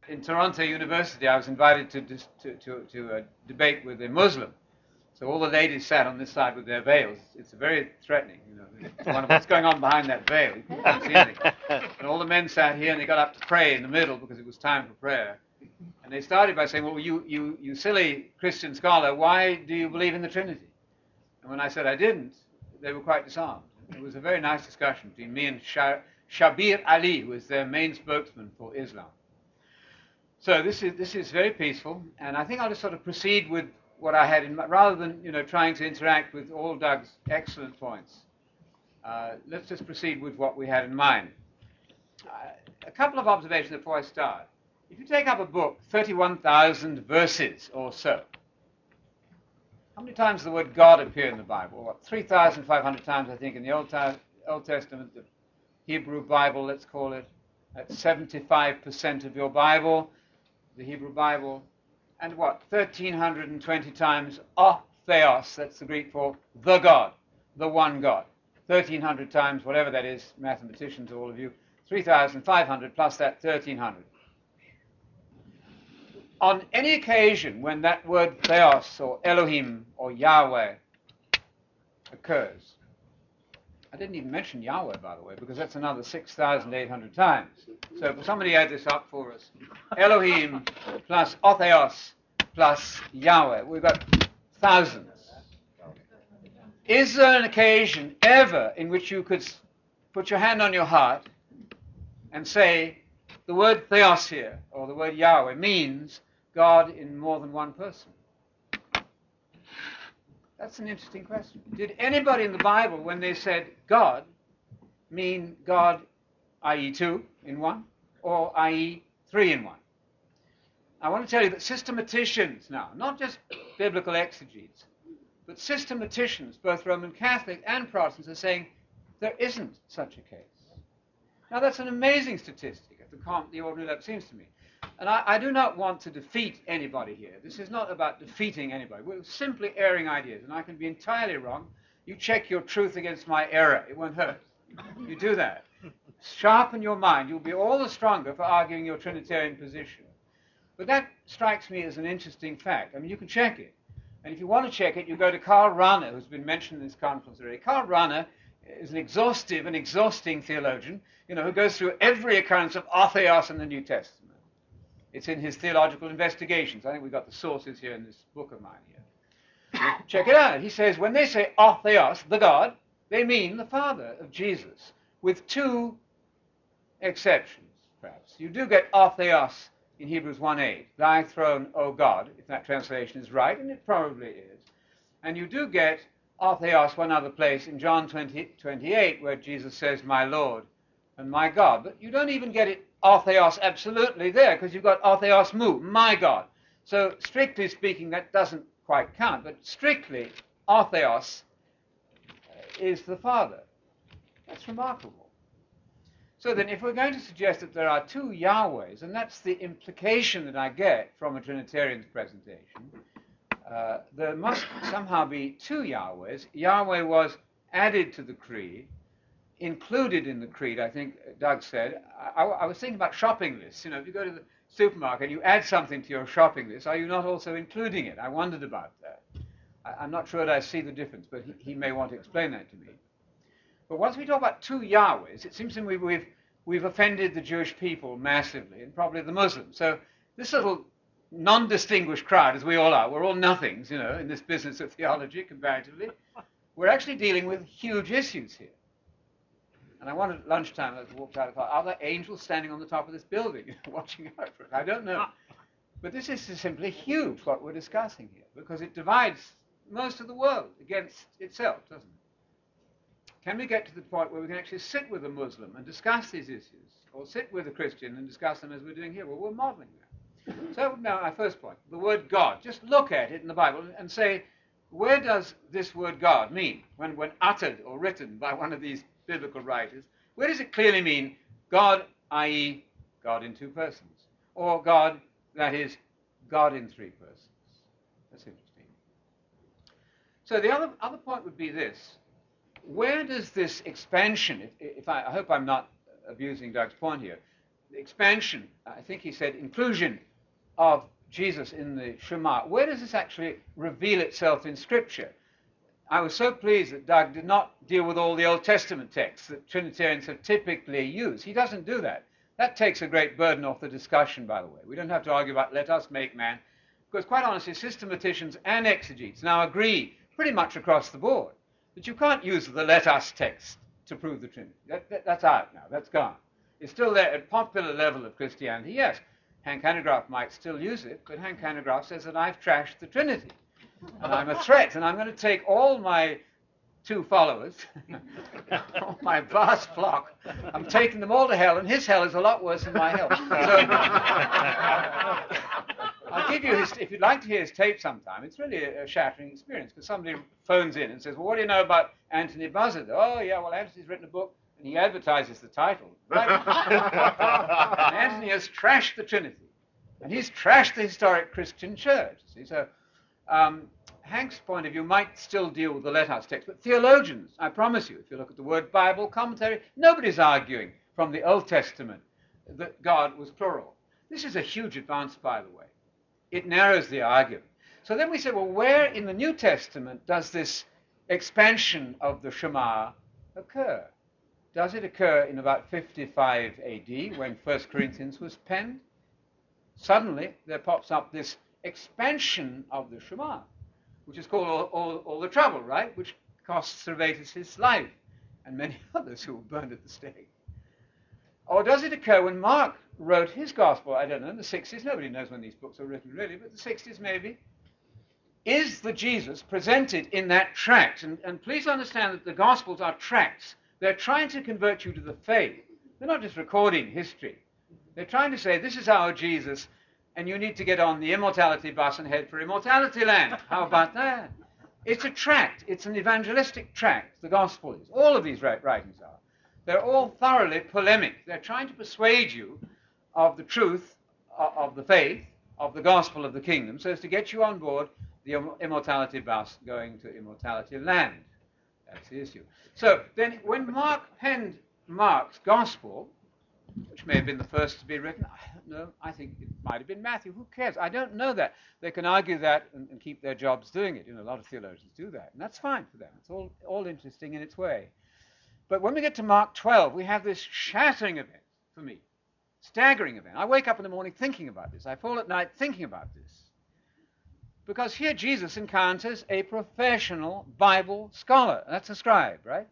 in Toronto University, I was invited to debate with a Muslim. So all the ladies sat on this side with their veils. It's very threatening, you know. It's one of what's going on behind that veil. You can't see anything. And all the men sat here, and they got up to pray in the middle because it was time for prayer. And they started by saying, well, you silly Christian scholar, why do you believe in the Trinity? And when I said I didn't, they were quite disarmed. It was a very nice discussion between me and Shabir Ali, who is their main spokesman for Islam. So this is very peaceful, and I think I'll just sort of proceed with what I had in mind, rather than trying to interact with all Doug's excellent points. Let's just proceed with what we had in mind. A couple of observations before I start. If you take up a book, 31,000 verses or so, how many times does the word God appear in the Bible? What, 3,500 times, I think, in the Old Testament, the Hebrew Bible, let's call it. That's 75% of your Bible, the Hebrew Bible. And what, 1,320 times theos, that's the Greek for the God, the one God. 1,300 times, whatever that is, mathematicians, all of you, 3,500 plus that 1,300. On any occasion when that word theos or Elohim or Yahweh occurs, I didn't even mention Yahweh, by the way, because that's another 6,800 times. So if somebody add this up for us, Elohim plus Otheos plus Yahweh, we've got thousands. Is there an occasion ever in which you could put your hand on your heart and say the word theos here, or the word Yahweh, means God in more than one person? That's an interesting question. Did anybody in the Bible, when they said God, mean God, i.e. two in one, or i.e. three in one? I want to tell you that systematicians now, not just biblical exegetes, but systematicians, both Roman Catholic and Protestants, are saying there isn't such a case. Now that's an amazing statistic at the ordinary level, seems to me. And I do not want to defeat anybody here. This is not about defeating anybody. We're simply airing ideas, and I can be entirely wrong. You check your truth against my error. It won't hurt. You do that. Sharpen your mind. You'll be all the stronger for arguing your Trinitarian position. But that strikes me as an interesting fact. I mean, you can check it. And if you want to check it, you go to Karl Rahner, who's been mentioned in this conference already. Karl Rahner is an exhaustive and exhausting theologian, who goes through every occurrence of Otheos in the New Testament. It's in his theological investigations. I think we've got the sources here in this book of mine here. Check it out. He says, when they say Otheos, the God, they mean the Father of Jesus, with two exceptions, perhaps. You do get Otheos in Hebrews 1:8, thy throne, O God, if that translation is right, and it probably is. And you do get Otheos one other place in John 20:28, where Jesus says, my Lord and my God. But you don't even get it Otheos absolutely there, because you've got Otheos mu, my God. So strictly speaking, that doesn't quite count, but strictly Otheos is the Father. That's remarkable. So then, if we're going to suggest that there are two Yahwehs, and that's the implication that I get from a Trinitarian's presentation, there must somehow be two Yahwehs. Yahweh was added to the creed, included in the creed, I think Doug said. I was thinking about shopping lists. If you go to the supermarket and you add something to your shopping list, are you not also including it? I wondered about that. I'm not sure that I see the difference, but he may want to explain that to me. But once we talk about two Yahwehs, it seems to me we've offended the Jewish people massively, and probably the Muslims. So this little non-distinguished crowd, as we all are, we're all nothings, in this business of theology, comparatively. We're actually dealing with huge issues here. And I wanted at lunchtime, as I walked out of the car, are there angels standing on the top of this building watching out for it? I don't know. But this is simply huge, what we're discussing here, because it divides most of the world against itself, doesn't it? Can we get to the point where we can actually sit with a Muslim and discuss these issues, or sit with a Christian and discuss them as we're doing here? Well, we're modeling that. So now my first point, the word God. Just look at it in the Bible and say, where does this word God mean when uttered or written by one of these biblical writers? Where does it clearly mean God, i.e. God in two persons, or God, that is, God in three persons? That's interesting. So the other point would be this. Where does this expansion, I hope I'm not abusing Doug's point here, expansion, I think he said inclusion of Jesus in the Shema. Where does this actually reveal itself in Scripture? I was so pleased that Doug did not deal with all the Old Testament texts that Trinitarians have typically used. He doesn't do that. That takes a great burden off the discussion, by the way. We don't have to argue about let us make man, because quite honestly, systematicians and exegetes now agree pretty much across the board that you can't use the let us text to prove the Trinity. That's out now. That's gone. It's still there at popular level of Christianity. Yes, Hank Hanegraaff might still use it, but Hank Hanegraaff says that I've trashed the Trinity. And I'm a threat, and I'm going to take all my 2 followers, all my vast flock, I'm taking them all to hell, and his hell is a lot worse than my hell. So, I'll give you his, if you'd like to hear his tape sometime, it's really a shattering experience, because somebody phones in and says, well, what do you know about Anthony Buzzard? Oh, yeah, well, Anthony's written a book, and he advertises the title. Right? And Anthony has trashed the Trinity, and he's trashed the historic Christian church. See, so Hank's point of view might still deal with the let us text, but theologians, I promise you, if you look at the word Bible commentary, nobody's arguing from the Old Testament that God was plural. This is a huge advance, by the way. It narrows the argument. So then we say, well, where in the New Testament does this expansion of the Shema occur? Does it occur in about 55 AD when 1 Corinthians was penned? Suddenly there pops up this expansion of the Shema, which is called all the trouble, right? Which cost Servetus his life and many others who were burned at the stake. Or does it occur when Mark wrote his gospel? I don't know, in the 60s. Nobody knows when these books were written, really, but the 60s maybe. Is the Jesus presented in that tract? And please understand that the Gospels are tracts. They're trying to convert you to the faith. They're not just recording history. They're trying to say, this is our Jesus, and you need to get on the immortality bus and head for immortality land. How about that? It's a tract. It's an evangelistic tract, the Gospel is. All of these writings are. They're all thoroughly polemic. They're trying to persuade you of the truth of the faith, of the gospel of the kingdom, so as to get you on board the immortality bus going to immortality land. That's the issue. So then when Mark penned Mark's gospel, which may have been the first to be written, I don't know, I think it might have been Matthew. Who cares? I don't know that. They can argue that and keep their jobs doing it. You know, a lot of theologians do that, and that's fine for them. It's all interesting in its way. But when we get to Mark 12, we have this shattering event for me, staggering event. I wake up in the morning thinking about this. I fall at night thinking about this. Because here Jesus encounters a professional Bible scholar. That's a scribe, right?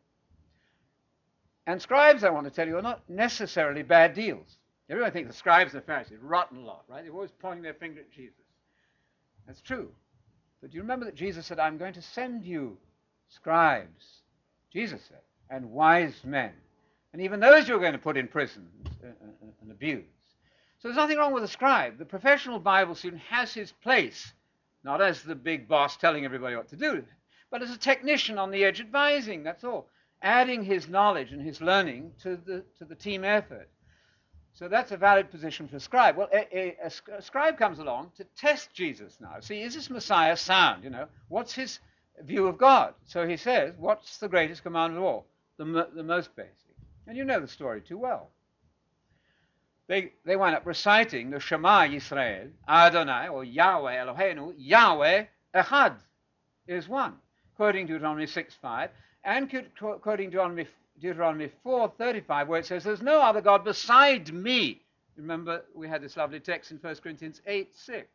And scribes, I want to tell you, are not necessarily bad deals. Everybody thinks the scribes and the Pharisees rotten lot, right? They're always pointing their finger at Jesus. That's true. But do you remember that Jesus said, I'm going to send you scribes, Jesus said, and wise men. And even those you're going to put in prison and abuse. So there's nothing wrong with a scribe. The professional Bible student has his place, not as the big boss telling everybody what to do, but as a technician on the edge advising, that's all. Adding his knowledge and his learning to the team effort. So that's a valid position for a scribe. Well, a scribe comes along to test Jesus now. See, is this Messiah sound? You know, what's his view of God? So he says, what's the greatest commandment of all? The most basic. And you know the story too well. They wind up reciting the Shema Yisrael, Adonai, or Yahweh Eloheinu, Yahweh Echad is one, quoting Deuteronomy 6:5, and quoting Deuteronomy 4:35, where it says, there's no other God beside me. Remember, we had this lovely text in 1 Corinthians 8:6.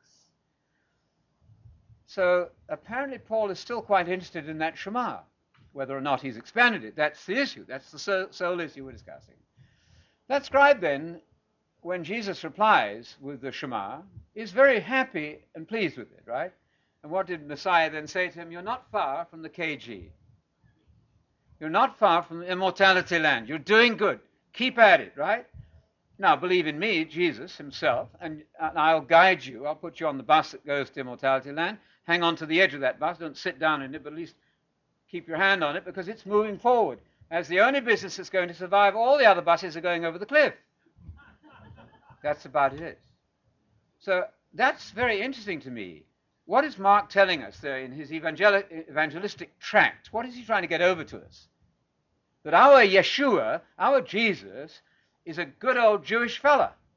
So apparently Paul is still quite interested in that Shema, whether or not he's expanded it. That's the issue. That's the sole issue we're discussing. That scribe then, when Jesus replies with the Shema, is very happy and pleased with it, right? And what did Messiah then say to him? You're not far from the KG. You're not far from the immortality land. You're doing good. Keep at it, right? Now, believe in me, Jesus himself, and I'll guide you. I'll put you on the bus that goes to immortality land. Hang on to the edge of that bus. Don't sit down in it, but at least keep your hand on it, because it's moving forward. As the only business that's going to survive, all the other buses are going over the cliff. That's about it. So that's very interesting to me. What is Mark telling us there in his evangelistic tract? What is he trying to get over to us? That our Yeshua, our Jesus, is a good old Jewish fella.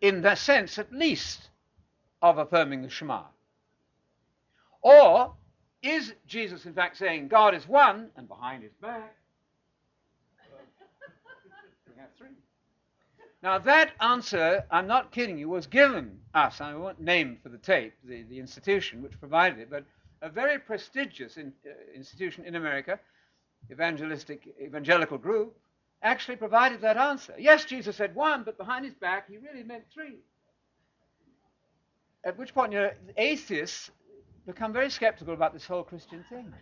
in the sense, at least, of affirming the Shema? Or is Jesus, in fact, saying God is one, and behind his back, we have three? Now, that answer, I'm not kidding you, was given us, I won't name for the tape the institution which provided it, but a very prestigious institution in America, evangelical group, actually provided that answer. Yes, Jesus said one, but behind his back, he really meant three. At which point, atheists become very skeptical about this whole Christian thing.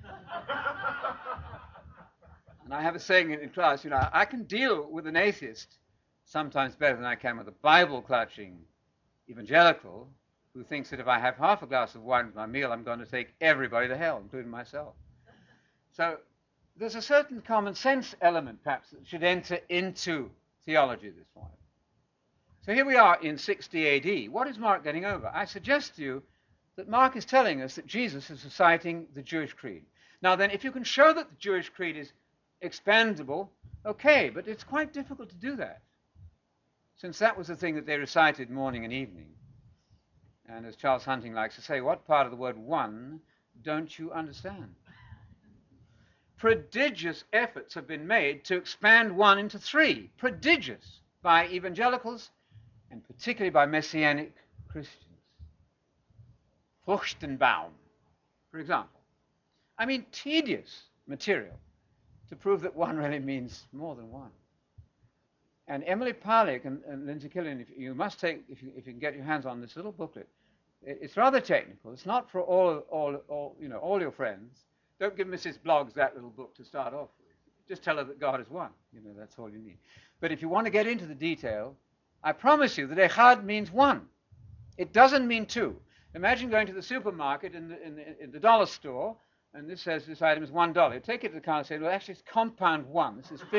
And I have a saying in class, I can deal with an atheist sometimes better than I can with a Bible-clutching evangelical who thinks that if I have half a glass of wine with my meal, I'm going to take everybody to hell, including myself. So there's a certain common sense element, perhaps, that should enter into theology at this point. So here we are in 60 AD. What is Mark getting over? I suggest to you that Mark is telling us that Jesus is reciting the Jewish creed. Now then, if you can show that the Jewish creed is expandable, okay, but it's quite difficult to do that, since that was the thing that they recited morning and evening. And as Charles Hunting likes to say, what part of the word one don't you understand? Prodigious efforts have been made to expand one into three. Prodigious, by evangelicals and particularly by Messianic Christians. Furchtenbaum, for example. I mean, tedious material to prove that one really means more than one. And Emily Parlick and Lindsay Killian, if you can get your hands on this little booklet, it's rather technical. It's not for all your friends. Don't give Mrs. Bloggs that little book to start off with. Just tell her that God is one. That's all you need. But if you want to get into the detail, I promise you that echad means one. It doesn't mean two. Imagine going to the supermarket in the dollar store, and this says this item is $1. You take it to the counter and say, well, actually, it's compound one. This is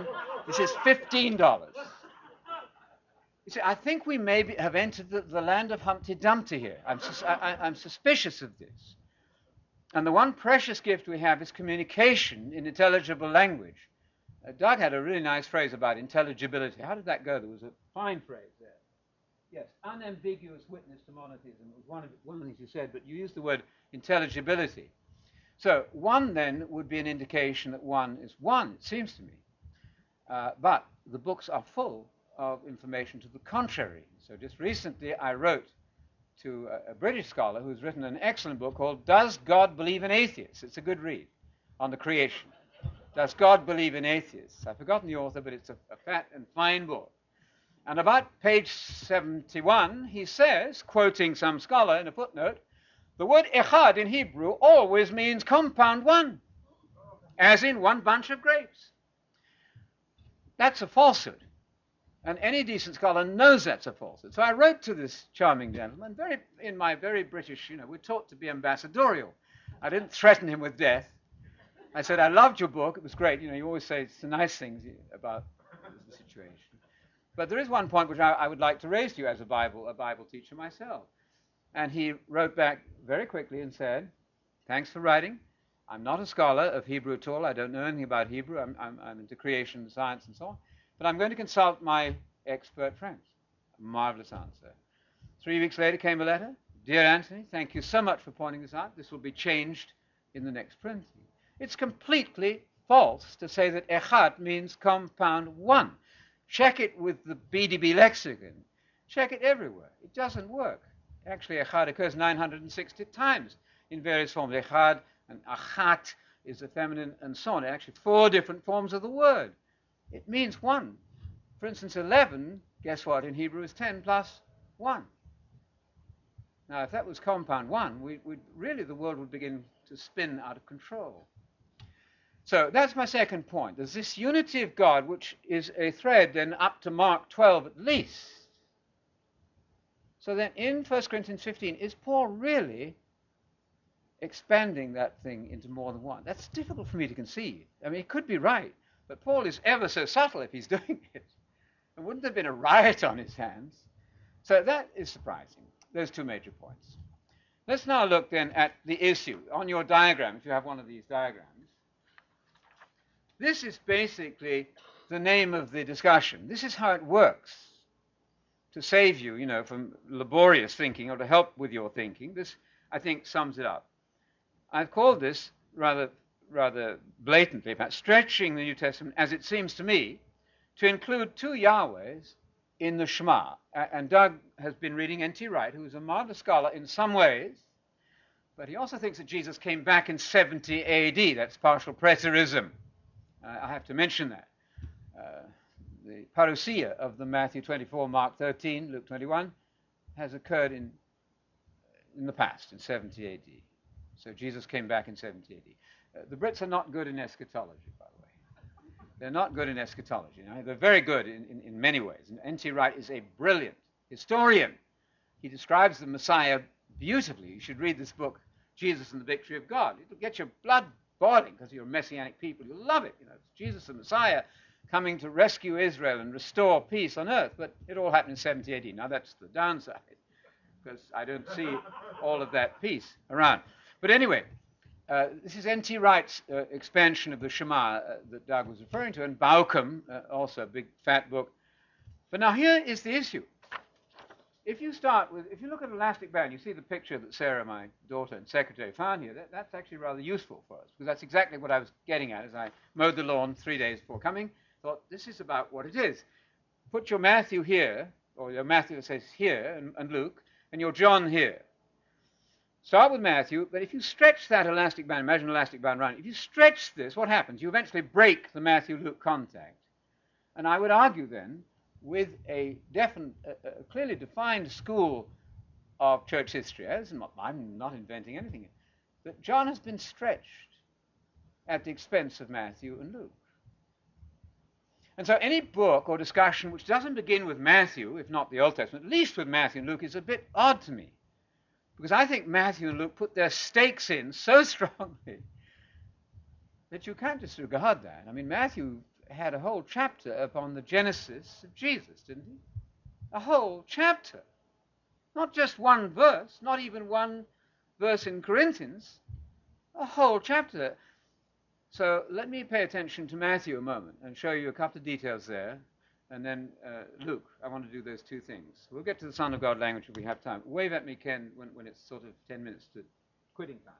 $15. You see, I think we may have entered the land of Humpty Dumpty here. I'm suspicious of this. And the one precious gift we have is communication in intelligible language. Doug had a really nice phrase about intelligibility. How did that go? There was a fine phrase there. Yes, unambiguous witness to monotheism was one of the things you said, but you used the word intelligibility. So one then would be an indication that one is one, it seems to me. But the books are full of information to the contrary. So just recently I wrote to a British scholar who's written an excellent book called Does God Believe in Atheists? It's a good read on the creation. Does God Believe in Atheists? I've forgotten the author, but it's a fat and fine book. And about page 71, he says, quoting some scholar in a footnote, the word echad in Hebrew always means compound one, as in one bunch of grapes. That's a falsehood. And any decent scholar knows that's a falsehood. So I wrote to this charming gentleman, in my very British, we're taught to be ambassadorial. I didn't threaten him with death. I said, I loved your book. It was great. You always say it's the nice things about the situation. But there is one point which I would like to raise to you as a Bible teacher myself. And he wrote back very quickly and said, thanks for writing. I'm not a scholar of Hebrew at all. I don't know anything about Hebrew. I'm into creation science and so on. But I'm going to consult my expert friends. A marvelous answer. 3 weeks later came a letter. Dear Anthony, thank you so much for pointing this out. This will be changed in the next printing. It's completely false to say that echad means compound one. Check it with the BDB lexicon. Check it everywhere. It doesn't work. Actually, echad occurs 960 times in various forms. Echad and achat is the feminine and so on. Actually, 4 different forms of the word. It means one. For instance, 11, guess what, in Hebrew is 10 plus 1. Now, if that was compound one, really the world would begin to spin out of control. So that's my second point. There's this unity of God, which is a thread then up to Mark 12 at least. So then in 1 Corinthians 15, is Paul really expanding that thing into more than one? That's difficult for me to conceive. I mean, he could be right, but Paul is ever so subtle if he's doing it. And wouldn't there have been a riot on his hands? So that is surprising. There's 2 major points. Let's now look then at the issue. On your diagram, if you have one of these diagrams, this is basically the name of the discussion. This is how it works. to save you, from laborious thinking or to help with your thinking. This, I think, sums it up. I've called this rather blatantly, in fact, stretching the New Testament, as it seems to me, to include two Yahwehs in the Shema. And Doug has been reading N.T. Wright, who is a marvelous scholar in some ways, but he also thinks that Jesus came back in 70 A.D. That's partial preterism. I have to mention that. The parousia of the Matthew 24, Mark 13, Luke 21 has occurred in the past, in 70 A.D. So Jesus came back in 70 A.D. The Brits are not good in eschatology, by the way. They're not good in eschatology. They're very good in many ways. And N.T. Wright is a brilliant historian. He describes the Messiah beautifully. You should read this book, Jesus and the Victory of God. It'll get your blood boiling because you're a messianic people. You'll love it. It's Jesus the Messiah coming to rescue Israel and restore peace on earth. But it all happened in 70 AD. Now that's the downside, because I don't see all of that peace around. But anyway, this is N.T. Wright's expansion of the Shema that Doug was referring to, and Bauckham, also a big fat book. But now here is the issue. If you look at Elastic Band, you see the picture that Sarah, my daughter and secretary, found here. That's actually rather useful for us, because that's exactly what I was getting at as I mowed the lawn 3 days before coming. Thought, this is about what it is. Put your Matthew here, or your Matthew that says here, and Luke, and your John here. Start with Matthew, but if you stretch that elastic band, imagine an elastic band around, if you stretch this, what happens? You eventually break the Matthew-Luke contact. And I would argue then, with a clearly defined school of church history, I'm not inventing anything, that John has been stretched at the expense of Matthew and Luke. And so any book or discussion which doesn't begin with Matthew, if not the Old Testament, at least with Matthew and Luke, is a bit odd to me. Because I think Matthew and Luke put their stakes in so strongly that you can't disregard that. I mean, Matthew had a whole chapter upon the genesis of Jesus, didn't he? A whole chapter. Not just one verse, not even one verse in Corinthians, a whole chapter. So let me pay attention to Matthew a moment and show you a couple of details there. And then Luke, I want to do those two things. We'll get to the Son of God language if we have time. Wave at me, Ken, when it's sort of 10 minutes to quitting time.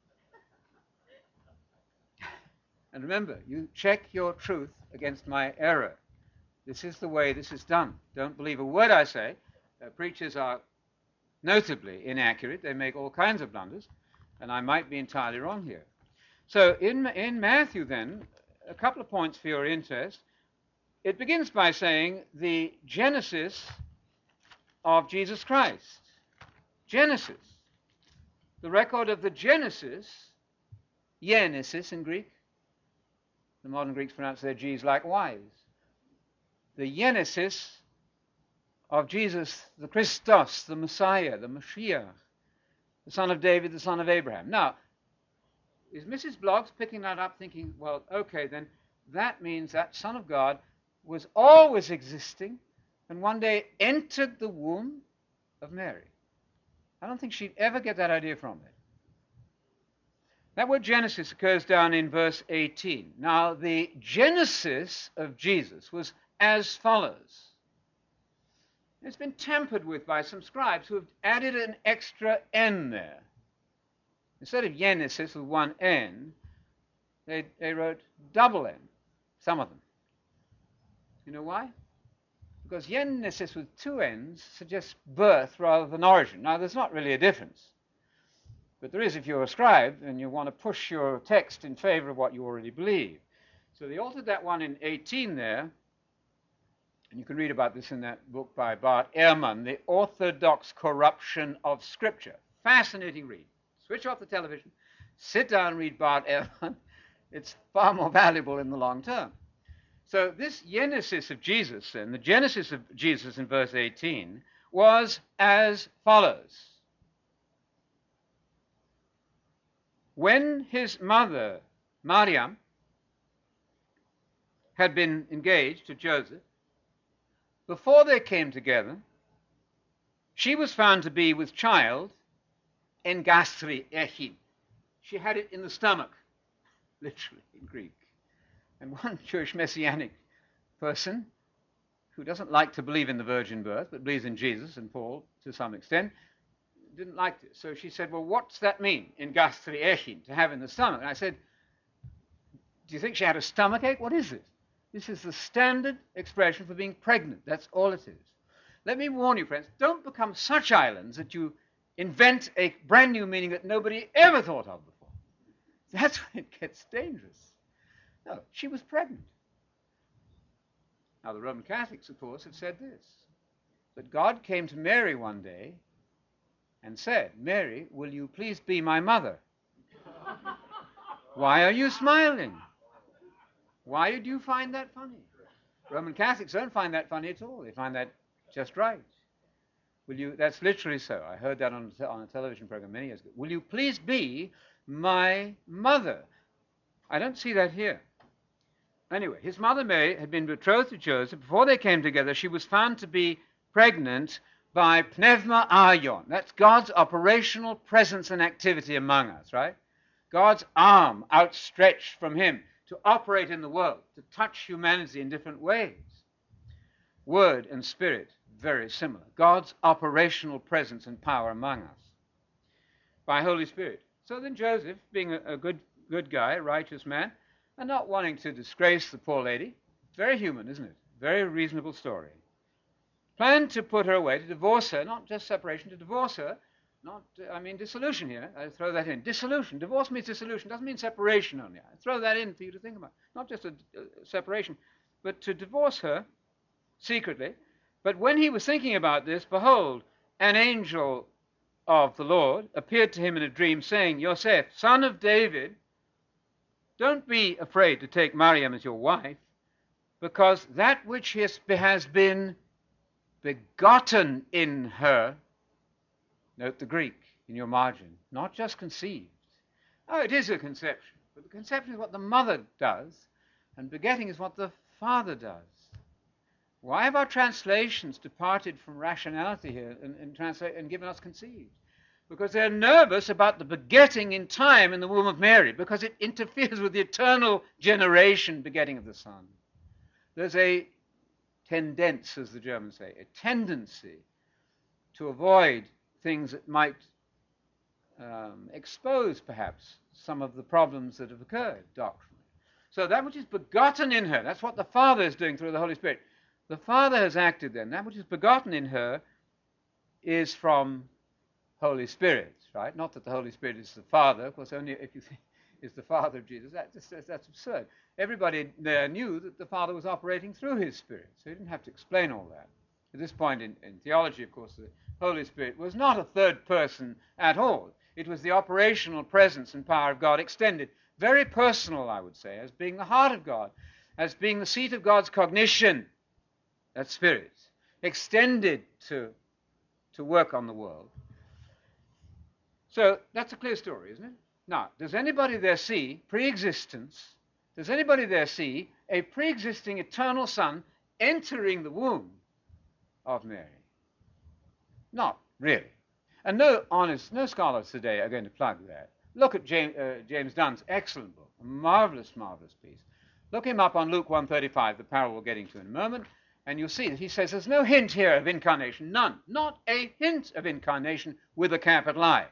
And remember, you check your truth against my error. This is the way this is done. Don't believe a word I say. Preachers are notably inaccurate. They make all kinds of blunders. And I might be entirely wrong here. So in Matthew, then, a couple of points for your interest. It begins by saying the genesis of Jesus Christ. Genesis. The record of the Genesis, Genesis in Greek. The modern Greeks pronounce their G's like Y's. The Genesis of Jesus, the Christos, the Messiah, the Mashiach, the son of David, the son of Abraham. Now, is Mrs. Bloggs picking that up thinking, well, okay, then that means that Son of God was always existing and one day entered the womb of Mary? I don't think she'd ever get that idea from it. That word Genesis occurs down in verse 18. Now, the genesis of Jesus was as follows. It's been tampered with by some scribes who have added an extra N there. Instead of Genesis with one N, they wrote double N, some of them. You know why? Because Genesis with two N's suggests birth rather than origin. Now, there's not really a difference. But there is if you're a scribe and you want to push your text in favor of what you already believe. So they altered that one in 18 there. And you can read about this in that book by Bart Ehrman, The Orthodox Corruption of Scripture. Fascinating read. Switch off the television, sit down and read Bart Ehrman. It's far more valuable in the long term. So this Genesis of Jesus, then, the Genesis of Jesus in verse 18, was as follows. When his mother, Mariam, had been engaged to Joseph, before they came together, she was found to be with child en gastri echin. She had it in the stomach, literally in Greek. And one Jewish messianic person who doesn't like to believe in the virgin birth, but believes in Jesus and Paul to some extent, didn't like this. So she said, well, what's that mean in gastri echin, to have in the stomach? And I said, do you think she had a stomachache? What is this? This is the standard expression for being pregnant. That's all it is. Let me warn you, friends, don't become such islands that you invent a brand new meaning that nobody ever thought of before. That's when it gets dangerous. No, she was pregnant. Now, the Roman Catholics, of course, have said this, that God came to Mary one day and said, Mary, will you please be my mother? Why are you smiling? Why do you find that funny? Roman Catholics don't find that funny at all. They find that just right. Will you? That's literally so. I heard that on a television program many years ago. Will you please be my mother? I don't see that here. Anyway, his mother Mary had been betrothed to Joseph. Before they came together, she was found to be pregnant by pneuma aion. That's God's operational presence and activity among us, right? God's arm outstretched from him to operate in the world, to touch humanity in different ways. Word and spirit, very similar. God's operational presence and power among us by Holy Spirit. So then Joseph, being a good guy, a righteous man, and not wanting to disgrace the poor lady, very human, isn't it? Very reasonable story. Planned to put her away, to divorce her, not just separation, to divorce her, dissolution here. I throw that in. Dissolution. Divorce means dissolution. Doesn't mean separation only. I throw that in for you to think about. Not just a separation, but to divorce her secretly. But when he was thinking about this, behold, an angel of the Lord appeared to him in a dream, saying, Yosef, son of David, don't be afraid to take Mariam as your wife, because that which has been begotten in her, note the Greek in your margin, not just conceived. Oh, it is a conception, but the conception is what the mother does, and begetting is what the father does. Why have our translations departed from rationality here and given us conceived? Because they're nervous about the begetting in time in the womb of Mary, because it interferes with the eternal generation begetting of the Son. There's a tendency, as the Germans say, a tendency to avoid things that might expose, perhaps, some of the problems that have occurred doctrinally. So that which is begotten in her, that's what the Father is doing through the Holy Spirit. The Father has acted then. That which is begotten in her is from Holy Spirit, right? Not that the Holy Spirit is the Father. Of course, only if you think is the Father of Jesus. That's absurd. Everybody there knew that the Father was operating through his Spirit, so he didn't have to explain all that. At this point in theology, of course, the Holy Spirit was not a third person at all. It was the operational presence and power of God extended. Very personal, I would say, as being the heart of God, as being the seat of God's cognition, that Spirit, extended to work on the world. So that's a clear story, isn't it? Now, does anybody there see pre-existence? Does anybody there see a pre-existing eternal Son entering the womb of Mary? Not really. And no scholars today are going to plug that. Look at James Dunn's excellent book, a marvelous, marvelous piece. Look him up on Luke 1:35, the parable we're getting to in a moment, and you'll see that he says there's no hint here of incarnation, none. Not a hint of incarnation with a capital I.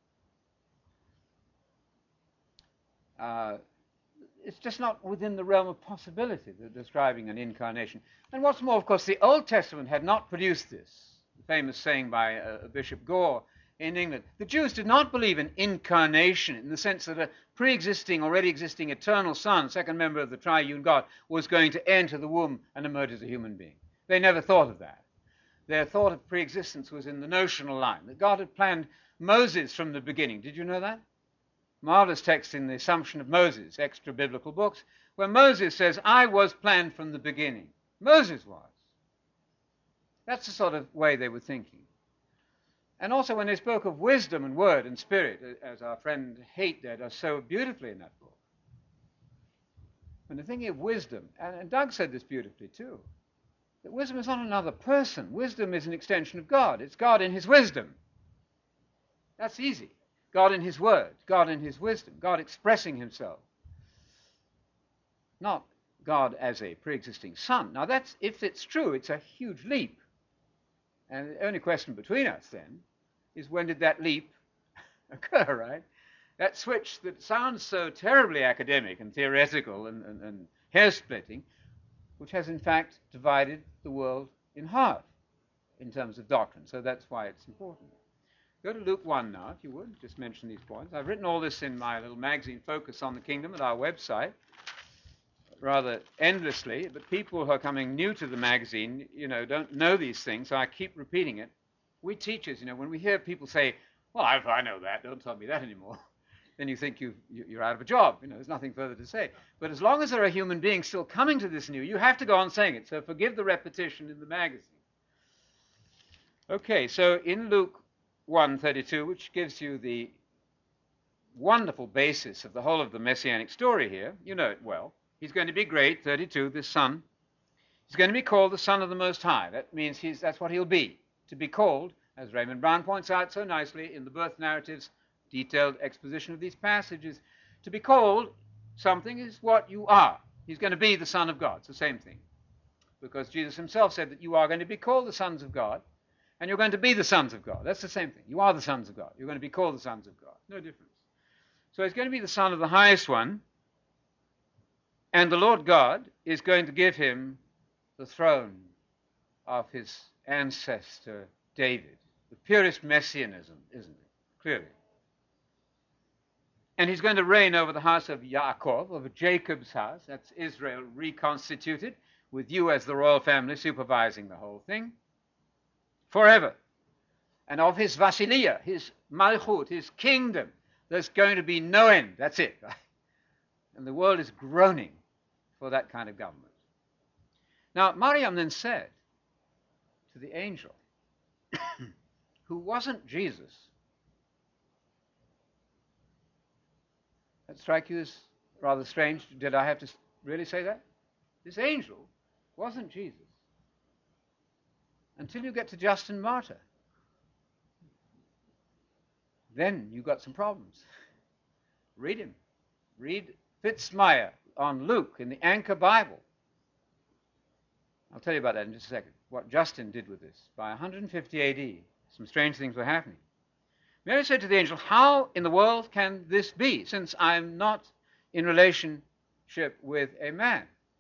It's just not within the realm of possibility, describing an incarnation. And what's more, of course, the Old Testament had not produced this. The famous saying by Bishop Gore in England. The Jews did not believe in incarnation in the sense that a pre-existing, already existing eternal Son, second member of the triune God, was going to enter the womb and emerge as a human being. They never thought of that. Their thought of pre-existence was in the notional line, that God had planned Moses from the beginning. Did you know that? Marvelous text in the Assumption of Moses, extra biblical books, where Moses says, I was planned from the beginning. Moses was. That's the sort of way they were thinking. And also when they spoke of wisdom and word and spirit, as our friend Haight does so beautifully in that book. When they're thinking of wisdom, and Doug said this beautifully too, that wisdom is not another person. Wisdom is an extension of God. It's God in his wisdom. That's easy. God in his word, God in his wisdom, God expressing himself. Not God as a pre-existing son. Now that's, if it's true, it's a huge leap. And the only question between us then is, when did that leap occur, right? That switch that sounds so terribly academic and theoretical and hair-splitting, which has in fact divided the world in half in terms of doctrine. So that's why it's important. Go to Luke 1 now, if you would, just mention these points. I've written all this in my little magazine, Focus on the Kingdom, at our website, rather endlessly, but people who are coming new to the magazine, don't know these things, so I keep repeating it. We teachers, when we hear people say, well, I know that, don't tell me that anymore, then you think you're out of a job. There's nothing further to say. But as long as there are human beings still coming to this new, you have to go on saying it. So forgive the repetition in the magazine. Okay, so in Luke 1:32, which gives you the wonderful basis of the whole of the Messianic story here, you know it well. He's going to be great, 32, this son. He's going to be called the Son of the Most High. That means that's what he'll be. To be called, as Raymond Brown points out so nicely in the birth narratives, detailed exposition of these passages, to be called something is what you are. He's going to be the Son of God. It's the same thing. Because Jesus himself said that you are going to be called the sons of God, and you're going to be the sons of God. That's the same thing. You are the sons of God. You're going to be called the sons of God. No difference. So he's going to be the Son of the Highest One, and the Lord God is going to give him the throne of his ancestor David. The purest messianism, isn't it? Clearly. And he's going to reign over the house of Yaakov, over Jacob's house. That's Israel reconstituted, with you as the royal family supervising the whole thing, forever. And of his Vasilia, his Malchut, his kingdom, there's going to be no end. That's it. Right? And the world is groaning for that kind of government. Now, Maryam then said to the angel, who wasn't Jesus, that strike you as rather strange? Did I have to really say that? This angel wasn't Jesus until you get to Justin Martyr. Then you've got some problems. Read him. Read Fitzmyer on Luke in the Anchor Bible. I'll tell you about that in just a second. What Justin did with this. By 150 AD, some strange things were happening. Mary said to the angel, how in the world can this be, since I'm not in relationship with a man?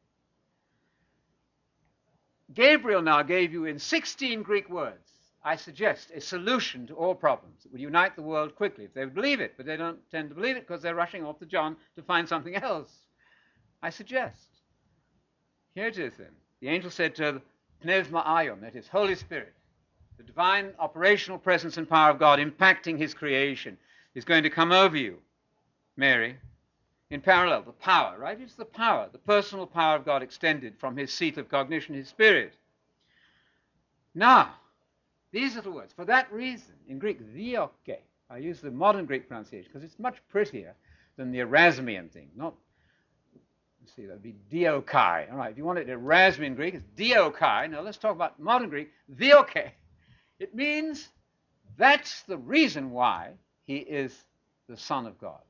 Gabriel now gave you in 16 Greek words, I suggest, a solution to all problems that would unite the world quickly if they would believe it, but they don't tend to believe it because they're rushing off to John to find something else. I suggest. Here it is then. The angel said to Pneuma Ion, that is, Holy Spirit, the divine operational presence and power of God impacting his creation, is going to come over you, Mary, in parallel. The power, right? It's the power, the personal power of God extended from his seat of cognition, his spirit. Now, these little words, for that reason, in Greek, dioke, I use the modern Greek pronunciation because it's much prettier than the Erasmian thing. Not, let's see, that would be diokai. All right, if you want it Erasmian Greek, it's diokai. Now let's talk about modern Greek, dioke. It means that's the reason why he is the Son of God.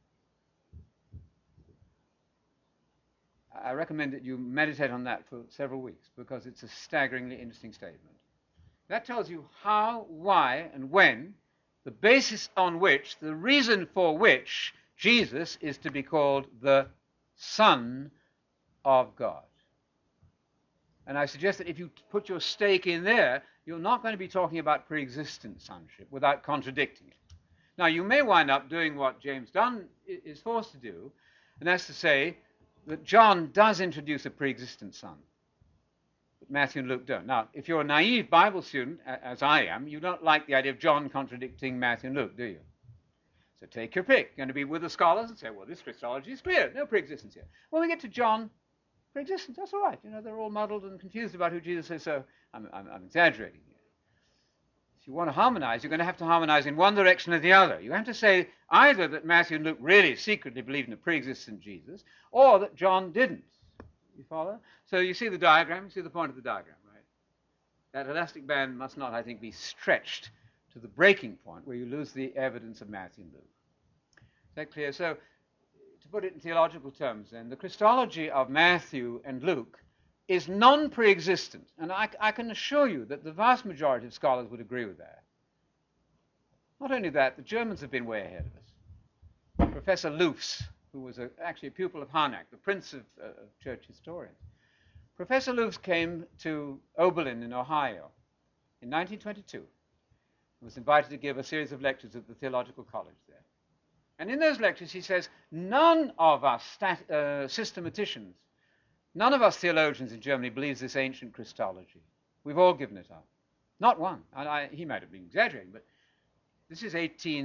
I recommend that you meditate on that for several weeks because it's a staggeringly interesting statement. That tells you how, why, and when, the basis on which, the reason for which Jesus is to be called the Son of God. And I suggest that if you put your stake in there, you're not going to be talking about pre-existent sonship without contradicting it. Now, you may wind up doing what James Dunn is forced to do, and that's to say that John does introduce a pre-existent son, but Matthew and Luke don't. Now, if you're a naive Bible student, as I am, you don't like the idea of John contradicting Matthew and Luke, do you? So take your pick. You're going to be with the scholars and say, well, this Christology is clear. No pre-existence here. When we get to John, pre-existence, that's all right. They're all muddled and confused about who Jesus is, so I'm exaggerating here. If you want to harmonize, you're going to have to harmonize in one direction or the other. You have to say either that Matthew and Luke really secretly believed in a pre-existent Jesus, or that John didn't. You follow? So you see the diagram, you see the point of the diagram, right? That elastic band must not, I think, be stretched to the breaking point where you lose the evidence of Matthew and Luke. Is that clear? So to put it in theological terms then, the Christology of Matthew and Luke is non-pre-existent. And I can assure you that the vast majority of scholars would agree with that. Not only that, the Germans have been way ahead of us. Professor Loofs, who was actually a pupil of Harnack, the prince of church historians. Professor Loofs came to Oberlin in Ohio in 1922. He was invited to give a series of lectures at the Theological College there. And in those lectures he says, none of us systematicians, none of us theologians in Germany believes this ancient Christology. We've all given it up. Not one. He might have been exaggerating, but this is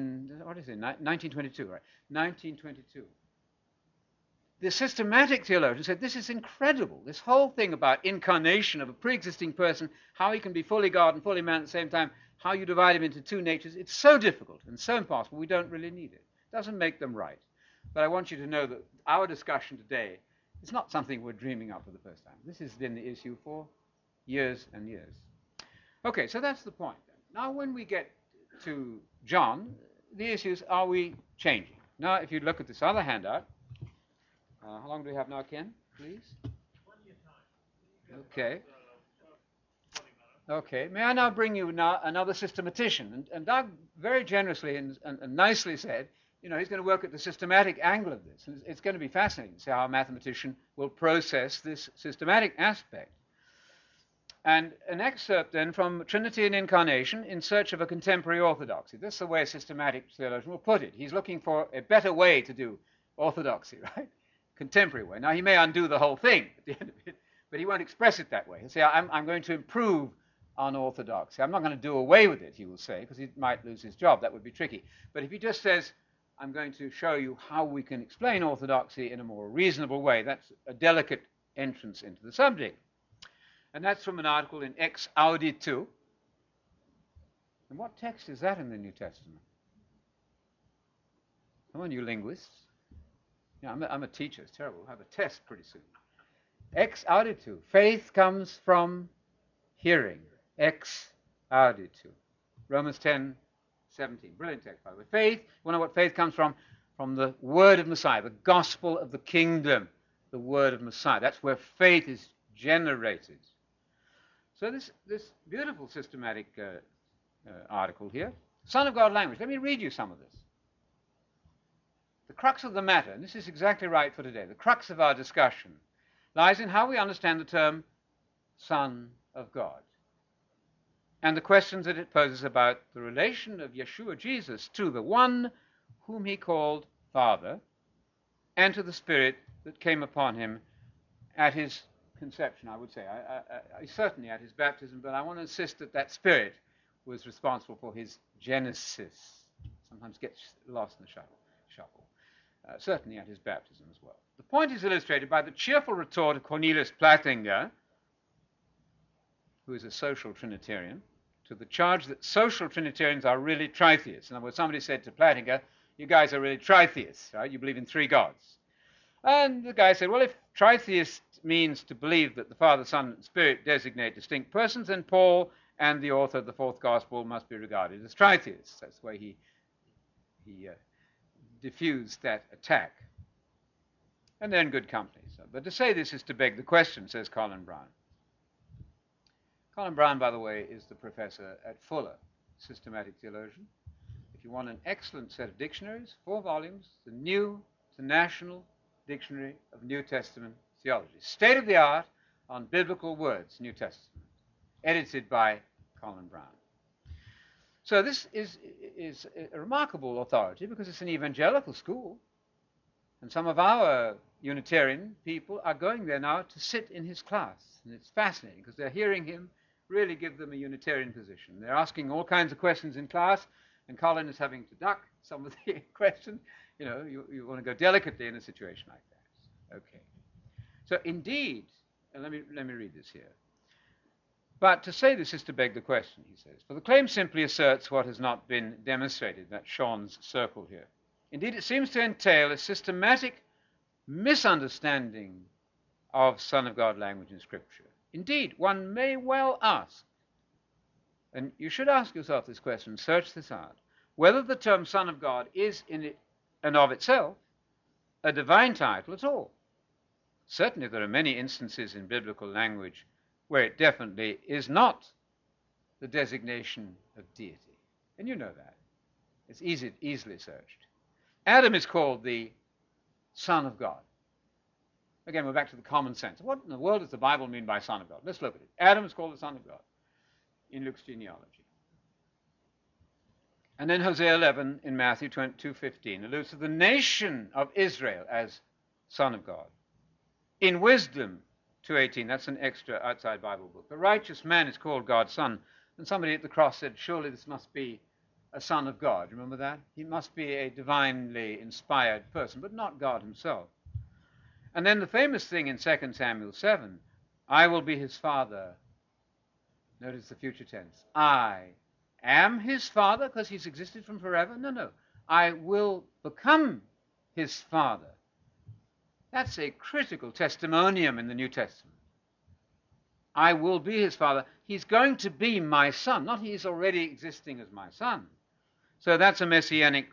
1922, right? 1922. The systematic theologian said, this is incredible. This whole thing about incarnation of a pre-existing person, how he can be fully God and fully man at the same time, how you divide him into two natures, it's so difficult and so impossible, we don't really need it. It doesn't make them right. But I want you to know that our discussion today is not something we're dreaming up for the first time. This has been the issue for years and years. Okay, so that's the point. Now when we get to John, the issue is, are we changing? Now, if you look at this other handout, how long do we have now, Ken, please? Plenty of time. Okay. 20 minutes. Okay. May I now bring you another systematician? And Doug very generously and nicely said, he's going to work at the systematic angle of this. And it's going to be fascinating to see how a mathematician will process this systematic aspect. And an excerpt then from Trinity and Incarnation in Search of a Contemporary Orthodoxy. This is the way a systematic theologian will put it. He's looking for a better way to do orthodoxy, right? Contemporary way. Now, he may undo the whole thing at the end of it, but he won't express it that way. He'll say, I'm going to improve on orthodoxy. I'm not going to do away with it, he will say, because he might lose his job. That would be tricky. But if he just says, I'm going to show you how we can explain orthodoxy in a more reasonable way, that's a delicate entrance into the subject. And that's from an article in Ex Auditu. And what text is that in the New Testament? Come on, you linguists. I'm a teacher. It's terrible. We'll have a test pretty soon. Ex auditu. Faith comes from hearing. Ex auditu. Romans 10:17. Brilliant text, by the way. Faith, you want to know what faith comes from? From the word of Messiah, the gospel of the kingdom, the word of Messiah. That's where faith is generated. So this beautiful systematic article here, Son of God language. Let me read you some of this. The crux of the matter, and this is exactly right for today, the crux of our discussion lies in how we understand the term Son of God and the questions that it poses about the relation of Yeshua Jesus to the one whom he called Father and to the Spirit that came upon him at his conception, I would say. Certainly at his baptism, but I want to insist that that Spirit was responsible for his genesis. Sometimes gets lost in the shuffle. Certainly at his baptism as well. The point is illustrated by the cheerful retort of Cornelius Plantinga, who is a social Trinitarian, to the charge that social Trinitarians are really tritheists. In other words, somebody said to Plantinga, you guys are really tritheists, right? You believe in three gods. And the guy said, well, if tritheist means to believe that the Father, Son, and Spirit designate distinct persons, then Paul and the author of the fourth gospel must be regarded as tritheists. That's the way he diffused that attack. And they're in good company. But to say this is to beg the question, says Colin Brown. Colin Brown, by the way, is the professor at Fuller, systematic theologian. If you want an excellent set of dictionaries, 4 volumes, the New International Dictionary of New Testament Theology. State of the art on biblical words, New Testament, edited by Colin Brown. So this is a remarkable authority because it's an evangelical school. And some of our Unitarian people are going there now to sit in his class. And it's fascinating because they're hearing him really give them a Unitarian position. They're asking all kinds of questions in class, and Colin is having to duck some of the questions. You want to go delicately in a situation like that. Okay. So indeed, and let me read this here. But to say this is to beg the question, he says, for the claim simply asserts what has not been demonstrated. That's Sean's circle here. Indeed, it seems to entail a systematic misunderstanding of Son of God language in Scripture. Indeed, one may well ask, and you should ask yourself this question, search this out, whether the term Son of God is in it and of itself a divine title at all. Certainly there are many instances in biblical language where it definitely is not the designation of deity. And you know that. It's easily searched. Adam is called the Son of God. Again, we're back to the common sense. What in the world does the Bible mean by Son of God? Let's look at it. Adam is called the Son of God in Luke's genealogy. And then Hosea 11 in Matthew 2:15 alludes to the nation of Israel as Son of God. In Wisdom 2:18, that's an extra outside Bible book, the righteous man is called God's son. And somebody at the cross said, surely this must be a son of God. Remember that? He must be a divinely inspired person, but not God himself. And then the famous thing in 2 Samuel 7, I will be his father. Notice the future tense. I am his father because he's existed from forever? No. I will become his father. That's a critical testimonium in the New Testament. I will be his father. He's going to be my son, not he's already existing as my son. So that's a messianic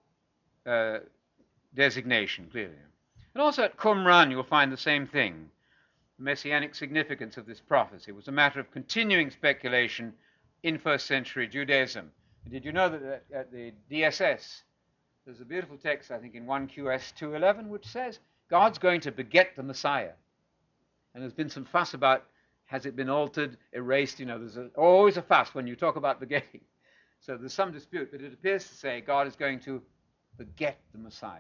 designation, clearly. And also at Qumran, you'll find the same thing. The messianic significance of this prophecy was a matter of continuing speculation in first century Judaism. And did you know that at the DSS, there's a beautiful text, I think, in 1 QS 2:11, which says, God's going to beget the Messiah. And there's been some fuss about, has it been altered, erased? There's always a fuss when you talk about begetting. So there's some dispute, but it appears to say God is going to beget the Messiah.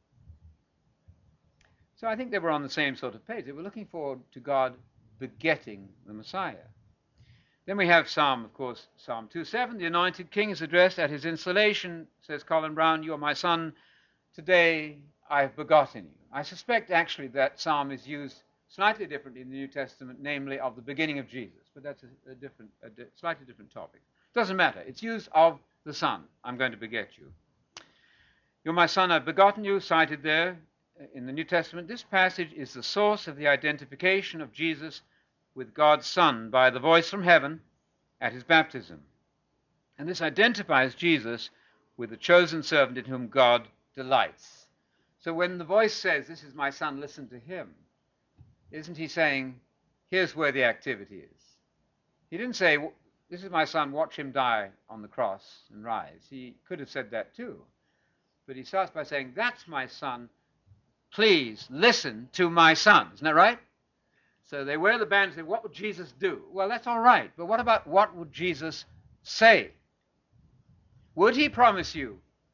So I think they were on the same sort of page. They were looking forward to God begetting the Messiah. Then we have Psalm 2:7. The anointed king is addressed at his installation, says Colin Brown, you are my son, today I have begotten you. I suspect actually that psalm is used slightly differently in the New Testament, namely of the beginning of Jesus, but that's a slightly different topic. Doesn't matter. It's used of the Son. I'm going to beget you. You're my son, I've begotten you, cited there in the New Testament. This passage is the source of the identification of Jesus with God's Son by the voice from heaven at his baptism. And this identifies Jesus with the chosen servant in whom God delights. So when the voice says, this is my son, listen to him, isn't he saying, here's where the activity is? He didn't say, this is my son, watch him die on the cross and rise. He could have said that too. But he starts by saying, that's my son, please listen to my son. Isn't that right? So they wear the band and say, what would Jesus do? Well, that's all right. But what about what would Jesus say? Would he promise you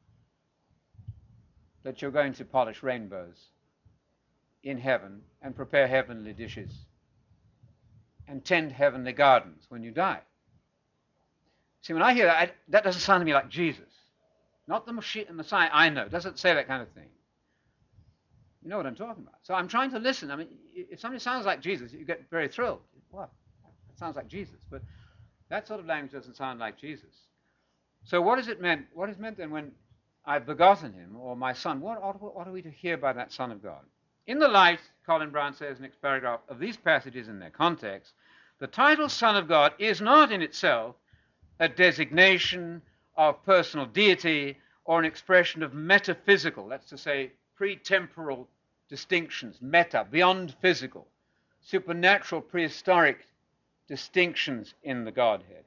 that you're going to polish rainbows in heaven and prepare heavenly dishes and tend heavenly gardens when you die? See, when I hear that, that doesn't sound to me like Jesus. Not the Messiah I know. It doesn't say that kind of thing. You know what I'm talking about. So I'm trying to listen. I mean, if somebody sounds like Jesus, you get very thrilled. Wow, that sounds like Jesus. But that sort of language doesn't sound like Jesus. So what is it meant? What is meant then when I've begotten him, or my son? What are we to hear by that Son of God? In the light, Colin Brown says, next paragraph, of these passages in their context, the title Son of God is not in itself a designation of personal deity or an expression of metaphysical, that's to say, pre-temporal distinctions, meta, beyond physical, supernatural, prehistoric distinctions in the Godhead.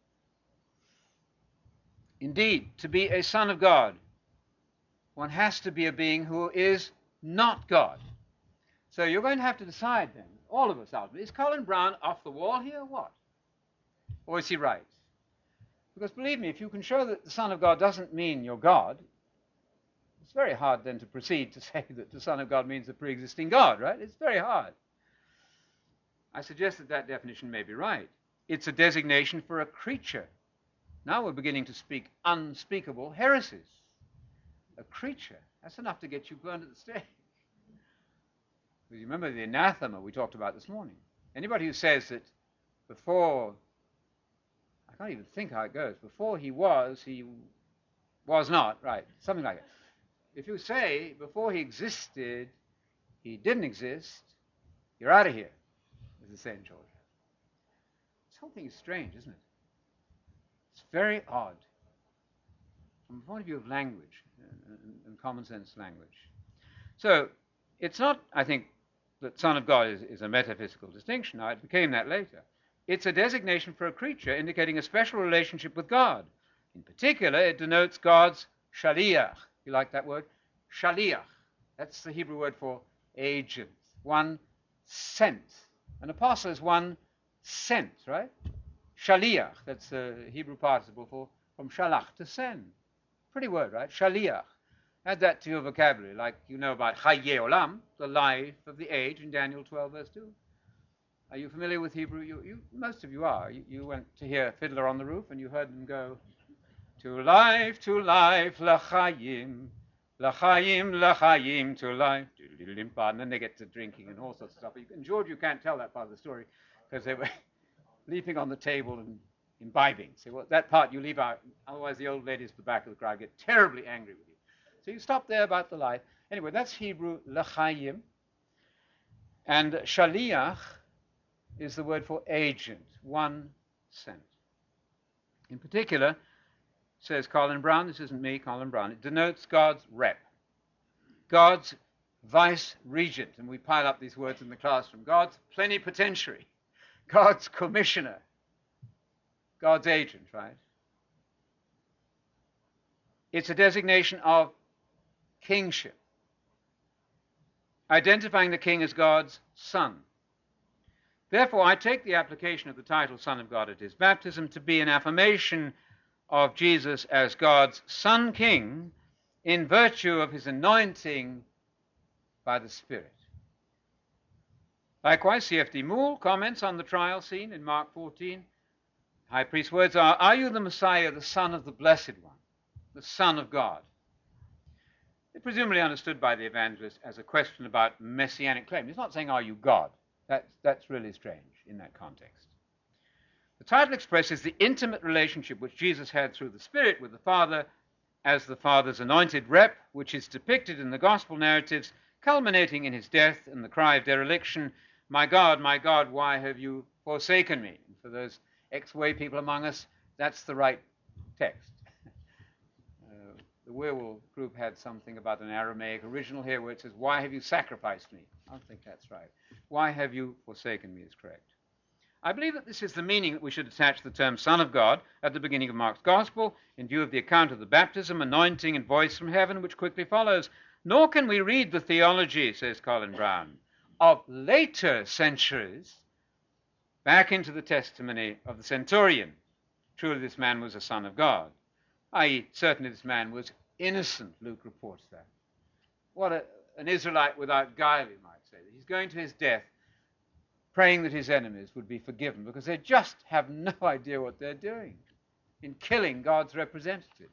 Indeed, to be a son of God, one has to be a being who is not God. So you're going to have to decide then, all of us ultimately, is Colin Brown off the wall here or what? Or is he right? Because believe me, if you can show that the Son of God doesn't mean you're God, it's very hard then to proceed to say that the Son of God means a pre-existing God, right? It's very hard. I suggest that that definition may be right. It's a designation for a creature. Now we're beginning to speak unspeakable heresies. A creature. That's enough to get you burned at the stake. You remember the anathema we talked about this morning. Anybody who says that before, I can't even think how it goes, before he was not, right, something like that. If you say before he existed, he didn't exist, you're out of here, as the saying George. This whole thing is strange, isn't it? It's very odd from the point of view of language and common sense language. So it's not, I think, that Son of God is a metaphysical distinction. Now, it became that later. It's a designation for a creature indicating a special relationship with God. In particular, it denotes God's shaliach. You like that word? Shaliach. That's the Hebrew word for agent. One sent. An apostle is one sent, right? Shaliach. That's the Hebrew participle from shalach, to send. Pretty word, right? Shaliach. Add that to your vocabulary, like you know about Hayye Olam, the life of the age in Daniel 12, verse 2. Are you familiar with Hebrew? Most of you are. You went to hear Fiddler on the Roof and you heard them go, to life, l'chaim, l'chaim, to life. And then they get to drinking and all sorts of stuff. And George, you can't tell that part of the story because they were leaping on the table and imbibing. So well, that part you leave out, otherwise the old ladies at the back of the crowd get terribly angry with you. So you stop there about the life. Anyway, that's Hebrew, l'chaim. And shaliach is the word for agent, one sent. In particular, says Colin Brown, this isn't me, Colin Brown, it denotes God's rep, God's vice-regent, and we pile up these words in the classroom, God's plenipotentiary, God's commissioner, God's agent, right? It's a designation of kingship, identifying the king as God's son. Therefore, I take the application of the title Son of God at his baptism to be an affirmation of Jesus as God's Son King in virtue of his anointing by the Spirit. Likewise, C.F.D. Moule comments on the trial scene in Mark 14. High priest's words are you the Messiah, the Son of the Blessed One, the Son of God? They're presumably understood by the evangelist as a question about messianic claim. He's not saying, are you God? That's really strange in that context. The title expresses the intimate relationship which Jesus had through the Spirit with the Father as the Father's anointed rep, which is depicted in the gospel narratives, culminating in his death and the cry of dereliction, my God, why have you forsaken me? And for those ex-way people among us, that's the right text. The Werewolf group had something about an Aramaic original here where it says, why have you sacrificed me? I don't think that's right. Why have you forsaken me is correct. I believe that this is the meaning that we should attach to the term Son of God at the beginning of Mark's Gospel, in view of the account of the baptism, anointing, and voice from heaven, which quickly follows. Nor can we read the theology, says Colin Brown, of later centuries back into the testimony of the centurion. Truly this man was a son of God, i.e., certainly this man was innocent, Luke reports that. What an Israelite without guile, you might say. He's going to his death praying that his enemies would be forgiven because they just have no idea what they're doing in killing God's representatives.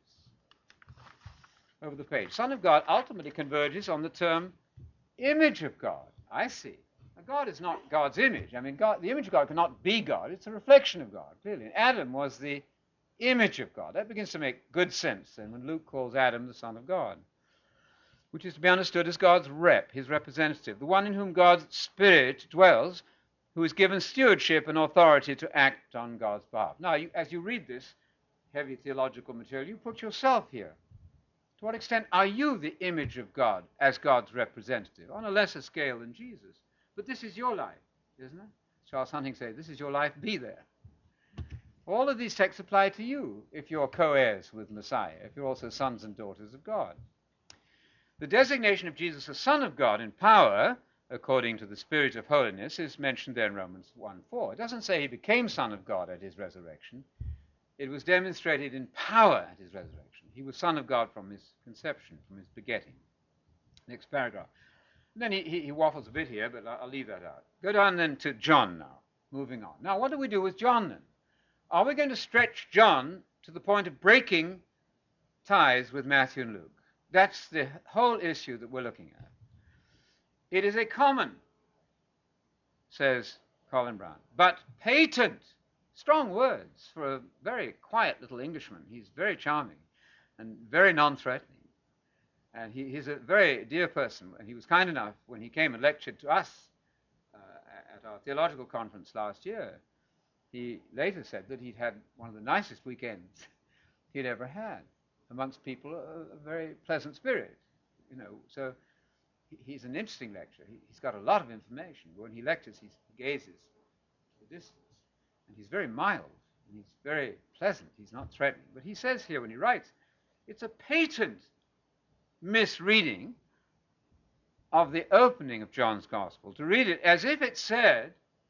Over the page. Son of God ultimately converges on the term image of God. I see. Now, God is not God's image. I mean, God, the image of God cannot be God. It's a reflection of God, clearly. And Adam was the image of God. That begins to make good sense then when Luke calls Adam the Son of God, which is to be understood as God's rep, his representative, the one in whom God's Spirit dwells, who is given stewardship and authority to act on God's behalf. Now, as you read this heavy theological material, you put yourself here. To what extent are you the image of God as God's representative? On a lesser scale than Jesus. But this is your life, isn't it? Charles Hunting said, this is your life, be there. All of these texts apply to you if you're co-heirs with Messiah, if you're also sons and daughters of God. The designation of Jesus as Son of God in power, according to the Spirit of holiness, is mentioned there in Romans 1:4. It doesn't say he became Son of God at his resurrection. It was demonstrated in power at his resurrection. He was Son of God from his conception, from his begetting. Next paragraph. And then he waffles a bit here, but I'll leave that out. Go down then to John now, moving on. Now, what do we do with John then? Are we going to stretch John to the point of breaking ties with Matthew and Luke? That's the whole issue that we're looking at. It is a common, says Colin Brown, but patent, strong words for a very quiet little Englishman. He's very charming and very non-threatening. And he's a very dear person. And he was kind enough when he came and lectured to us at our theological conference last year. He later said that he'd had one of the nicest weekends he'd ever had amongst people, a very pleasant spirit. You know, so he's an interesting lecturer. He's got a lot of information. When he lectures, he gazes to the distance. And he's very mild. And he's very pleasant. He's not threatening. But he says here when he writes, it's a patent misreading of the opening of John's Gospel to read it as if it said,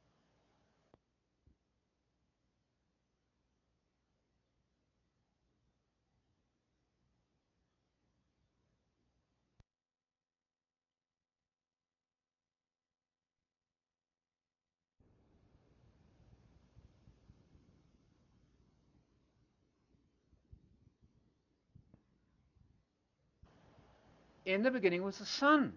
in the beginning was the Son.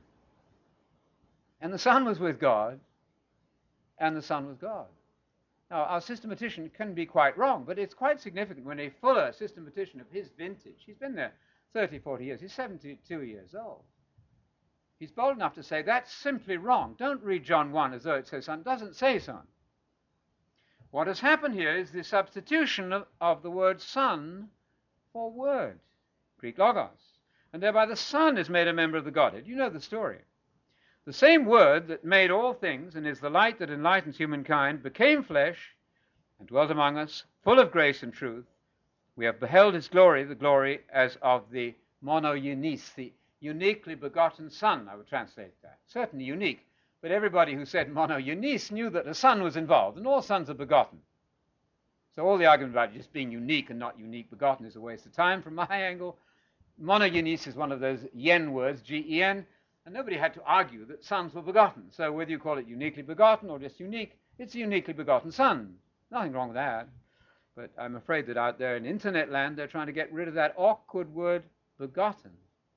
And the Son was with God, and the Son was God. Now, our systematician can be quite wrong, but it's quite significant when a fuller systematician of his vintage, he's been there 30, 40 years, he's 72 years old, he's bold enough to say, that's simply wrong. Don't read John 1 as though it says Son. It doesn't say Son. What has happened here is the substitution of the word Son for Word, Greek logos. And thereby the Son is made a member of the Godhead. You know the story. The same Word that made all things and is the light that enlightens humankind became flesh and dwelt among us, full of grace and truth. We have beheld his glory, the glory as of the monogenes, the uniquely begotten Son, I would translate that. Certainly unique, but everybody who said monogenes knew that a Son was involved, and all sons are begotten. So all the argument about just being unique and not unique begotten is a waste of time from my angle. Monogenes is one of those yen words, G-E-N, and nobody had to argue that sons were begotten. So whether you call it uniquely begotten or just unique, it's a uniquely begotten Son. Nothing wrong with that. But I'm afraid that out there in internet land, they're trying to get rid of that awkward word, begotten.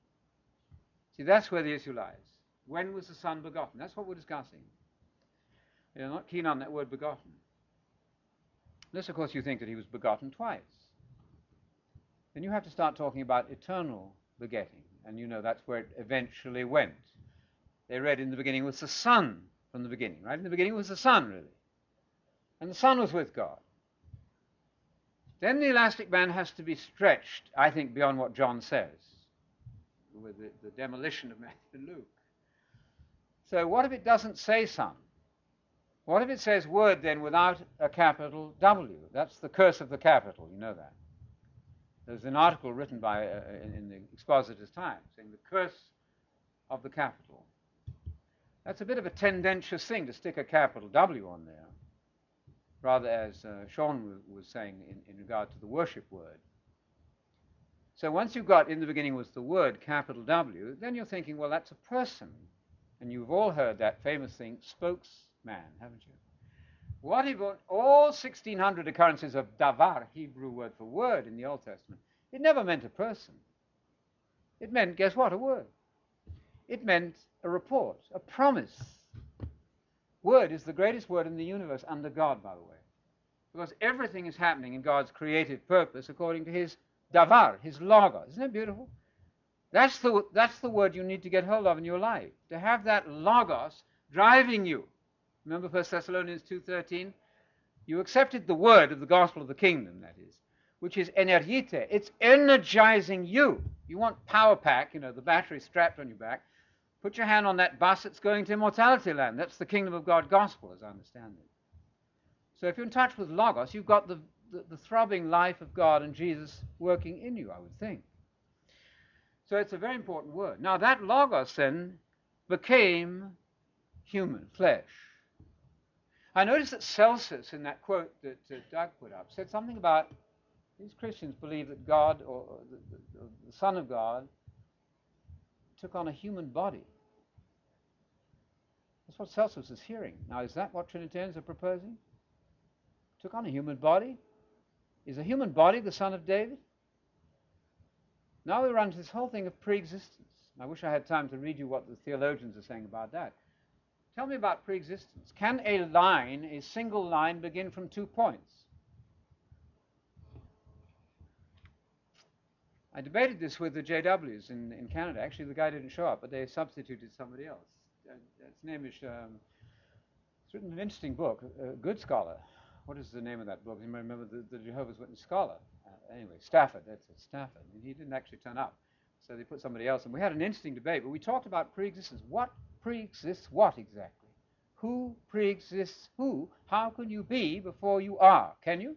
See, that's where the issue lies. When was the Son begotten? That's what we're discussing. They're not keen on that word begotten. Unless, of course, you think that he was begotten twice. Then you have to start talking about eternal begetting. And you know that's where it eventually went. They read in the beginning was the Son from the beginning, right? In the beginning was the Son, really. And the Son was with God. Then the elastic band has to be stretched, I think, beyond what John says, with the demolition of Matthew and Luke. So what if it doesn't say Son? What if it says Word then without a capital W? That's the curse of the capital, you know that. There's an article written by in the Expositor's Times saying the curse of the capital. That's a bit of a tendentious thing to stick a capital W on there, rather as Sean was saying in regard to the worship word. So once you've got in the beginning was the word, capital W, then you're thinking, well, that's a person. And you've all heard that famous thing, spokesman, haven't you? What if all 1,600 occurrences of davar, Hebrew word for word in the Old Testament, it never meant a person. It meant, guess what, a word. It meant a report, a promise. Word is the greatest word in the universe under God, by the way. Because everything is happening in God's creative purpose according to his davar, his logos. Isn't it beautiful? That's the word you need to get hold of in your life. To have that logos driving you. Remember 1 Thessalonians 2:13? You accepted the word of the gospel of the kingdom, that is, which is energite. It's energizing you. You want power pack, the battery strapped on your back. Put your hand on that bus that's going to immortality land. That's the kingdom of God gospel, as I understand it. So if you're in touch with logos, you've got the throbbing life of God and Jesus working in you, I would think. So it's a very important word. Now that logos then became human, flesh. I noticed that Celsus, in that quote that Doug put up, said something about these Christians believe that God, or the Son of God, took on a human body. That's what Celsus is hearing. Now, is that what Trinitarians are proposing? Took on a human body? Is a human body the Son of David? Now we run into this whole thing of pre-existence. I wish I had time to read you what the theologians are saying about that. Tell me about pre-existence. Can a single line, begin from 2 points? I debated this with the JWs in Canada. Actually, the guy didn't show up, but they substituted somebody else. His name is, it's written an interesting book, a good scholar. What is the name of that book? You may remember the Jehovah's Witness scholar. Anyway, Stafford, that's it, Stafford. And he didn't actually turn up. So they put somebody else, and we had an interesting debate, but we talked about pre-existence. What pre-exists what exactly? Who pre-exists who? How can you be before you are? Can you?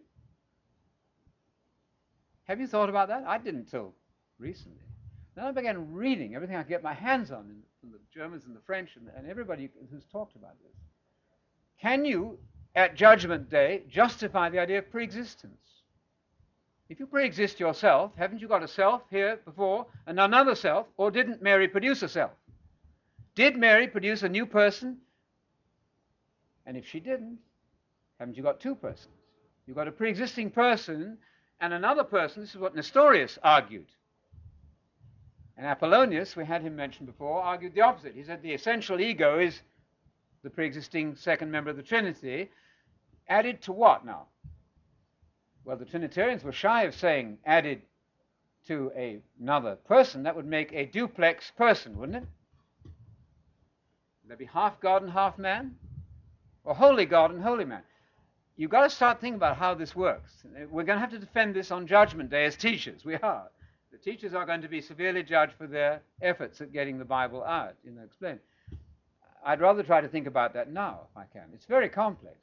Have you thought about that? I didn't till recently. Then I began reading everything I could get my hands on from the Germans and the French and everybody who's talked about this. Can you, at Judgment Day, justify the idea of pre-existence? If you pre-exist yourself, haven't you got a self here before and another self, or didn't Mary produce a self? Did Mary produce a new person? And if she didn't, haven't you got two persons? You've got a pre-existing person and another person. This is what Nestorius argued. And Apollonius, we had him mentioned before, argued the opposite. He said the essential ego is the pre-existing second member of the Trinity, added to what now? Well, the Trinitarians were shy of saying added to another person. That would make a duplex person, wouldn't it? Would there be half God and half man? Or holy God and holy man? You've got to start thinking about how this works. We're going to have to defend this on Judgment Day as teachers. We are. The teachers are going to be severely judged for their efforts at getting the Bible out, explained. I'd rather try to think about that now, if I can. It's very complex.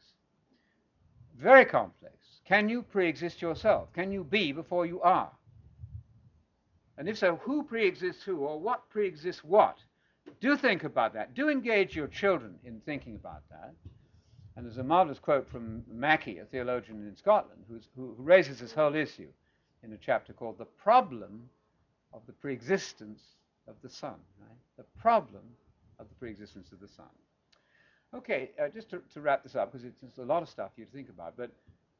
Very complex. Can you pre-exist yourself? Can you be before you are? And if so, who pre-exists who, or what pre-exists what? Do think about that. Do engage your children in thinking about that. And there's a marvelous quote from Mackey, a theologian in Scotland, who raises this whole issue in a chapter called The Problem of the Pre-existence of the Son. Right? The problem of the pre-existence of the Son. Okay, just to wrap this up, because it's a lot of stuff you to think about, but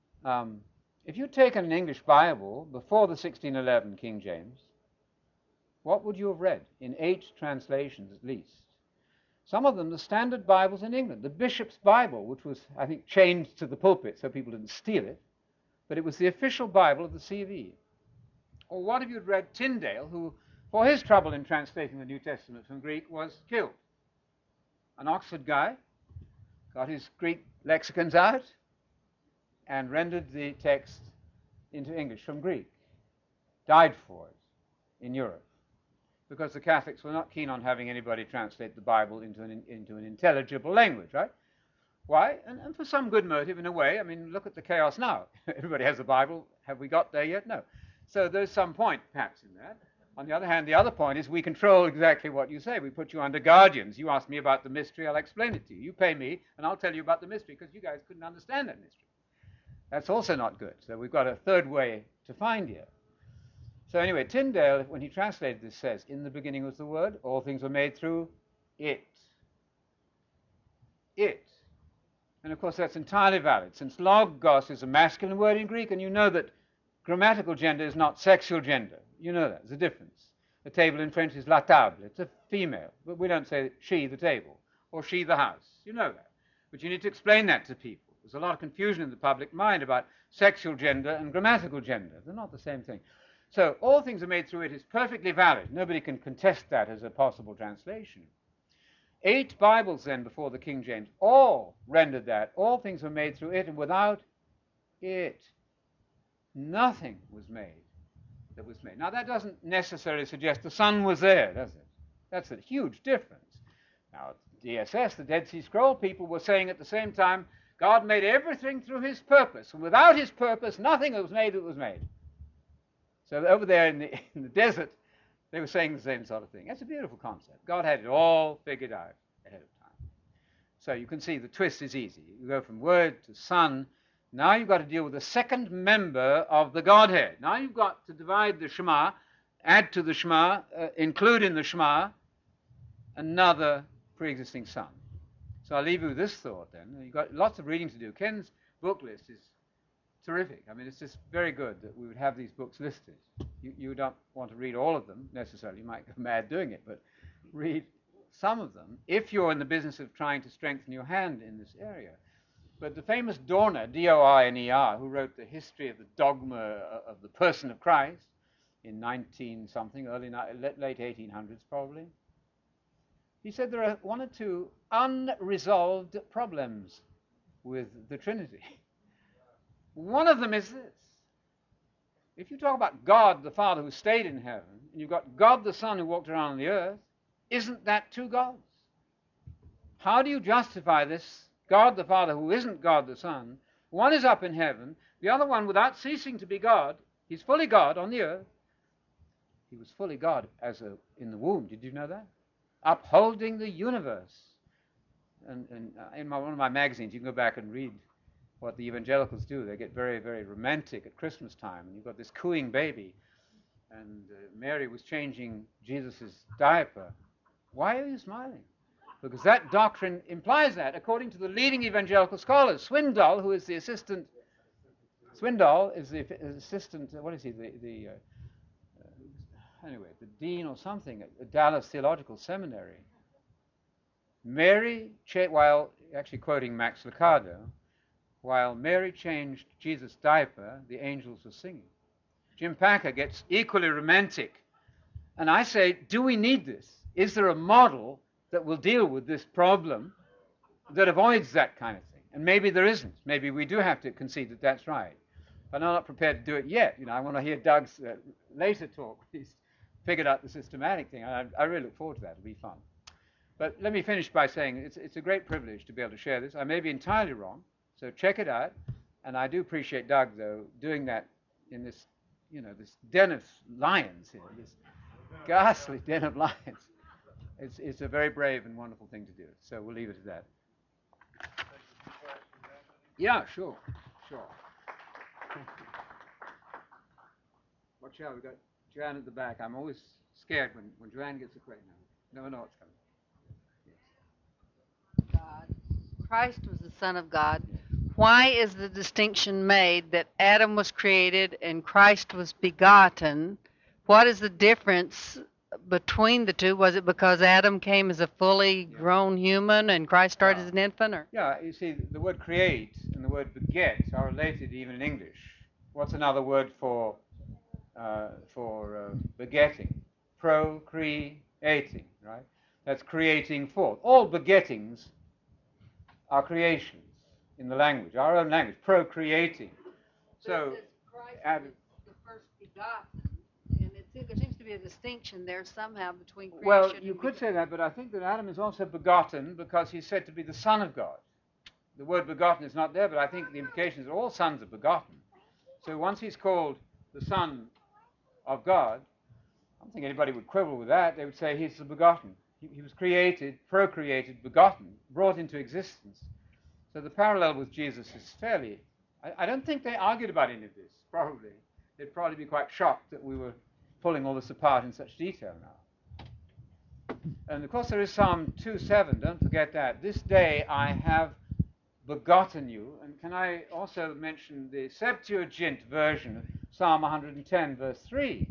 if you'd taken an English Bible before the 1611 King James, what would you have read? In 8 translations at least. Some of them, the standard Bibles in England. The Bishop's Bible, which was, I think, chained to the pulpit so people didn't steal it, but it was the official Bible of the C.V. Or what if you'd read Tyndale, who, for his trouble in translating the New Testament from Greek, was killed? An Oxford guy, got his Greek lexicons out, and rendered the text into English from Greek. Died for it in Europe, because the Catholics were not keen on having anybody translate the Bible into an intelligible language, right? Why? And for some good motive, in a way. I mean, look at the chaos now. Everybody has a Bible. Have we got there yet? No. So there's some point, perhaps, in that. On the other hand, the other point is we control exactly what you say. We put you under guardians. You ask me about the mystery, I'll explain it to you. You pay me, and I'll tell you about the mystery, because you guys couldn't understand that mystery. That's also not good. So we've got a third way to find here. So anyway, Tyndale, when he translated this, says, in the beginning was the Word, all things were made through it. It. And of course that's entirely valid, since logos is a masculine word in Greek, and you know that grammatical gender is not sexual gender. You know that. There's a difference. The table in French is la table. It's a female. But we don't say she the table, or she the house. You know that. But you need to explain that to people. There's a lot of confusion in the public mind about sexual gender and grammatical gender. They're not the same thing. So all things are made through it is perfectly valid. Nobody can contest that as a possible translation. 8 Bibles then before the King James all rendered that. All things were made through it, and without it, nothing was made that was made. Now that doesn't necessarily suggest the Son was there, does it? That's a huge difference. Now DSS, the Dead Sea Scroll people, were saying at the same time, God made everything through his purpose, and without his purpose, nothing was made that was made. So over there in the desert, they were saying the same sort of thing. That's a beautiful concept. God had it all figured out ahead of time. So you can see the twist is easy. You go from Word to Son. Now you've got to deal with the second member of the Godhead. Now you've got to divide the Shema, add to the Shema, include in the Shema another pre-existing Son. So I'll leave you with this thought then. You've got lots of reading to do. Ken's book list is terrific. I mean, it's just very good that we would have these books listed. You don't want to read all of them necessarily. You might go mad doing it, but read some of them if you're in the business of trying to strengthen your hand in this area. But the famous Dorner, D-O-R-N-E-R, who wrote the history of the dogma of the person of Christ in 19-something, late 1800s probably, he said there are 1 or 2 unresolved problems with the Trinity. One of them is this. If you talk about God the Father who stayed in heaven, and you've got God the Son who walked around on the earth, isn't that two gods? How do you justify this God the Father who isn't God the Son? One is up in heaven, the other one, without ceasing to be God, he's fully God on the earth. He was fully God in the womb. Did you know that? Upholding the universe. And in one of my magazines, you can go back and read what the evangelicals do. They get very, very romantic at Christmas time, and you've got this cooing baby, and Mary was changing Jesus' diaper. Why are you smiling? Because that doctrine implies that, according to the leading evangelical scholars. Swindoll, who is the assistant, what is he, anyway, the dean or something at Dallas Theological Seminary. While actually quoting Max Lucado, while Mary changed Jesus' diaper, the angels were singing. Jim Packer gets equally romantic. And I say, do we need this? Is there a model that will deal with this problem that avoids that kind of thing? And maybe there isn't. Maybe we do have to concede that that's right. But I'm not prepared to do it yet. I want to hear Doug's later talk. He's figured out the systematic thing. I really look forward to that. It'll be fun. But let me finish by saying it's a great privilege to be able to share this. I may be entirely wrong, so check it out. And I do appreciate Doug, though, doing that in this, this den of lions here, this ghastly den of lions. It's a very brave and wonderful thing to do. So we'll leave it at that. Yeah, sure. Watch out, we've got Joanne at the back. I'm always scared when Joanne gets a question. Never know what's coming. God. Christ was the Son of God. Why is the distinction made that Adam was created and Christ was begotten? What is the difference between the two? Was it because Adam came as a fully grown human and Christ started as an infant? Or? Yeah, you see, the word create and the word beget are related even in English. What's another word for begetting? Procreating, right? That's creating forth. All begettings are creations in the language, our own language, procreating. So, Christ is the first begotten, and there seems to be a distinction there somehow between creation. Well, you could say that, but I think that Adam is also begotten because he's said to be the Son of God. The word begotten is not there, but I think the implication is all sons are begotten. So once he's called the Son of God, I don't think anybody would quibble with that. They would say he's the begotten. He was created, procreated, begotten, brought into existence. So the parallel with Jesus is fairly... I don't think they argued about any of this, probably. They'd probably be quite shocked that we were pulling all this apart in such detail now. And of course there is Psalm 2:7, don't forget that. This day I have begotten you. And can I also mention the Septuagint version of Psalm 110, verse 3,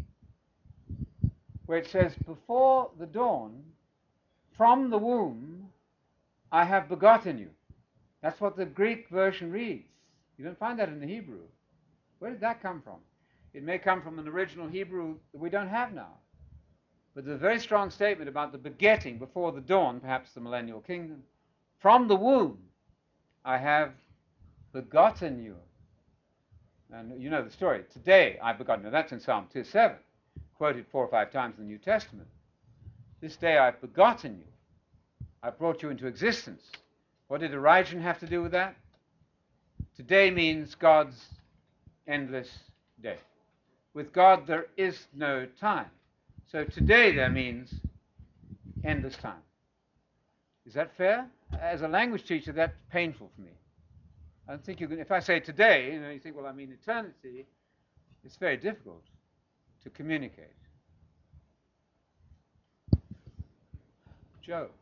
where it says, before the dawn, from the womb, I have begotten you. That's what the Greek version reads. You don't find that in the Hebrew. Where did that come from? It may come from an original Hebrew that we don't have now. But there's a very strong statement about the begetting before the dawn, perhaps the millennial kingdom. From the womb, I have begotten you. And you know the story. Today, I've begotten you. That's in Psalm 2:7, quoted 4 or 5 times in the New Testament. This day I've begotten you. I've brought you into existence. What did Origen have to do with that? Today means God's endless day. With God, there is no time. So today there means endless time. Is that fair? As a language teacher, that's painful for me. I don't think you can, if I say today, you think, well, I mean eternity, it's very difficult to communicate. Joe.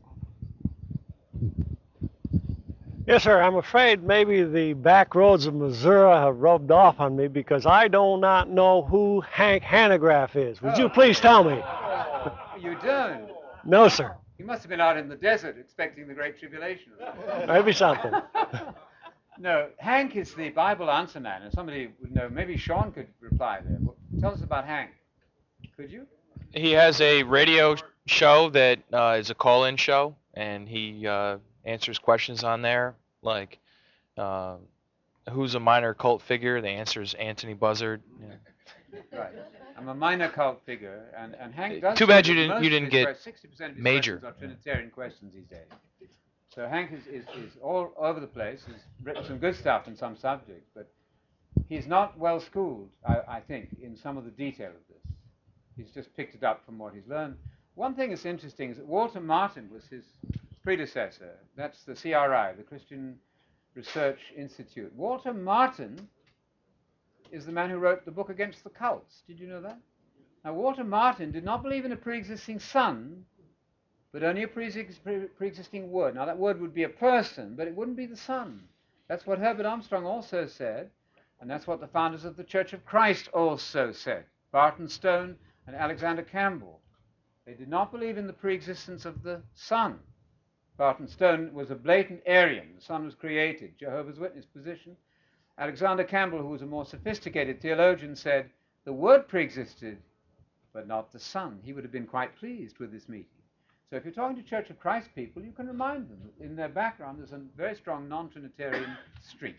Yes, sir. I'm afraid maybe the back roads of Missouri have rubbed off on me because I do not know who Hank Hanegraaff is. Would you please tell me? You don't? No, sir. You must have been out in the desert expecting the Great Tribulation. Maybe something. No, Hank is the Bible answer man, and somebody would know. Maybe Sean could reply there. Tell us about Hank. Could you? He has a radio show that is a call-in show, and he answers questions on there, like who's a minor cult figure? The answer is Anthony Buzzard. Yeah. Right. I'm a minor cult figure, and Hank does. Too bad say you that most didn't of his get 60% of his major. questions are Trinitarian questions these days. So Hank is all over the place. He's written some good stuff in some subjects, but he's not well schooled, I think, in some of the detail of this. He's just picked it up from what he's learned. One thing that's interesting is that Walter Martin was his predecessor. That's the CRI, the Christian Research Institute. Walter Martin is the man who wrote the book Against the Cults. Did you know that? Now, Walter Martin did not believe in a pre-existing son, but only a pre-existing word. Now, that word would be a person, but it wouldn't be the son. That's what Herbert Armstrong also said, and that's what the founders of the Church of Christ also said, Barton Stone and Alexander Campbell. They did not believe in the pre-existence of the Son. Barton Stone was a blatant Arian. The Son was created, Jehovah's Witness position. Alexander Campbell, who was a more sophisticated theologian, said the Word pre-existed, but not the Son. He would have been quite pleased with this meeting. So if you're talking to Church of Christ people, you can remind them that in their background there's a very strong non-Trinitarian streak.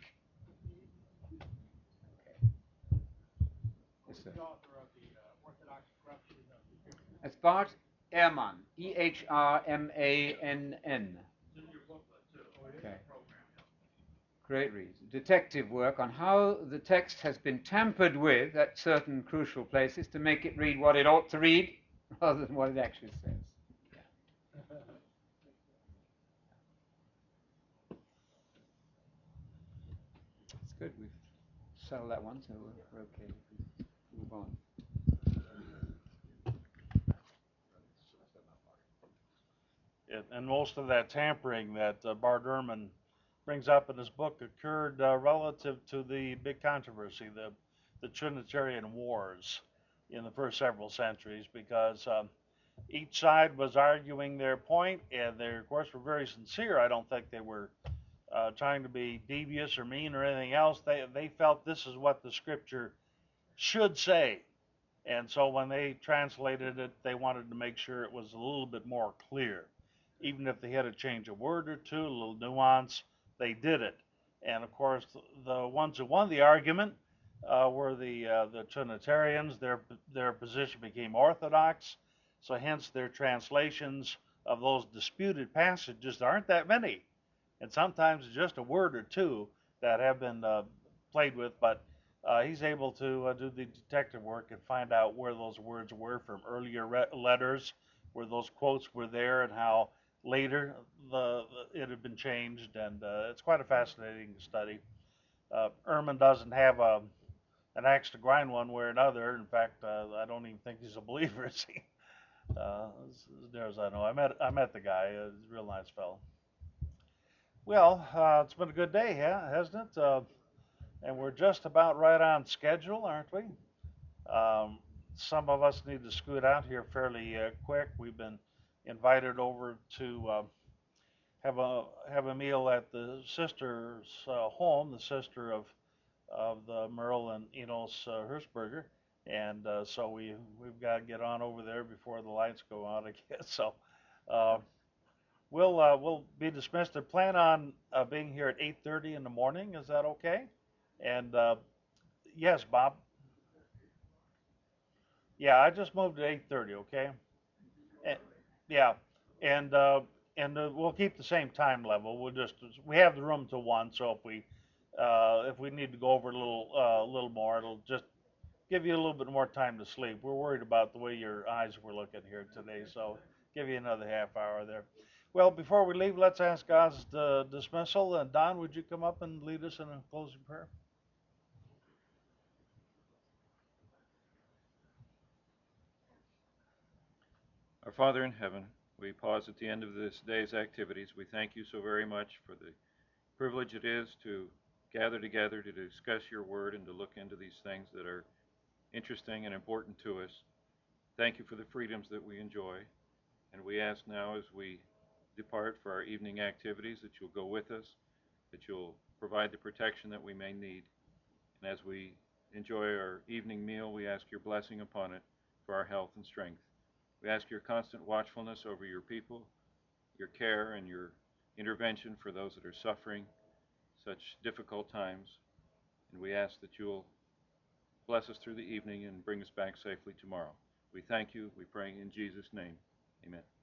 Okay. Yes, sir. It's Bart Ehrman, Ehrmann. Okay. Great read. Detective work on how the text has been tampered with at certain crucial places to make it read what it ought to read rather than what it actually says. Yeah. It's good. We've settled that one, so we're okay. Move on. And most of that tampering that Bart Ehrman brings up in his book occurred relative to the big controversy, the Trinitarian Wars in the first several centuries, because each side was arguing their point, and they, of course, were very sincere. I don't think they were trying to be devious or mean or anything else. They felt this is what the Scripture should say. And so when they translated it, they wanted to make sure it was a little bit more clear. Even if they had to change a word or two, a little nuance, they did it. And of course, the ones who won the argument were the Trinitarians. Their position became orthodox, so hence their translations of those disputed passages, there aren't that many, and sometimes it's just a word or two that have been played with, but he's able to do the detective work and find out where those words were from earlier letters, where those quotes were there, and how later it had been changed, and it's quite a fascinating study. Ehrman doesn't have an axe to grind one way or another. In fact, I don't even think he's a believer, is he? As near as I know. I met the guy. He's a real nice fellow. Well, it's been a good day, hasn't it? And we're just about right on schedule, aren't we? Some of us need to scoot out here fairly quick. We've been invited over to have a meal at the sister's home, the sister of the Merle and Enos Hershberger, and so we've got to get on over there before the lights go out, I guess. So we'll be dismissed. I plan on being here at 8:30 in the morning. Is that okay? And yes, Bob. Yeah, I just moved at 8:30. Okay. And, yeah, and we'll keep the same time level. We have the room till 1, so if we need to go over a little more, it'll just give you a little bit more time to sleep. We're worried about the way your eyes were looking here today, so give you another half hour there. Well, before we leave, let's ask God's dismissal. And Don, would you come up and lead us in a closing prayer? Our Father in heaven, we pause at the end of this day's activities. We thank you so very much for the privilege it is to gather together to discuss your word and to look into these things that are interesting and important to us. Thank you for the freedoms that we enjoy. And we ask now as we depart for our evening activities that you'll go with us, that you'll provide the protection that we may need. And as we enjoy our evening meal, we ask your blessing upon it for our health and strength. We ask your constant watchfulness over your people, your care and your intervention for those that are suffering such difficult times. And we ask that you'll bless us through the evening and bring us back safely tomorrow. We thank you. We pray in Jesus' name. Amen.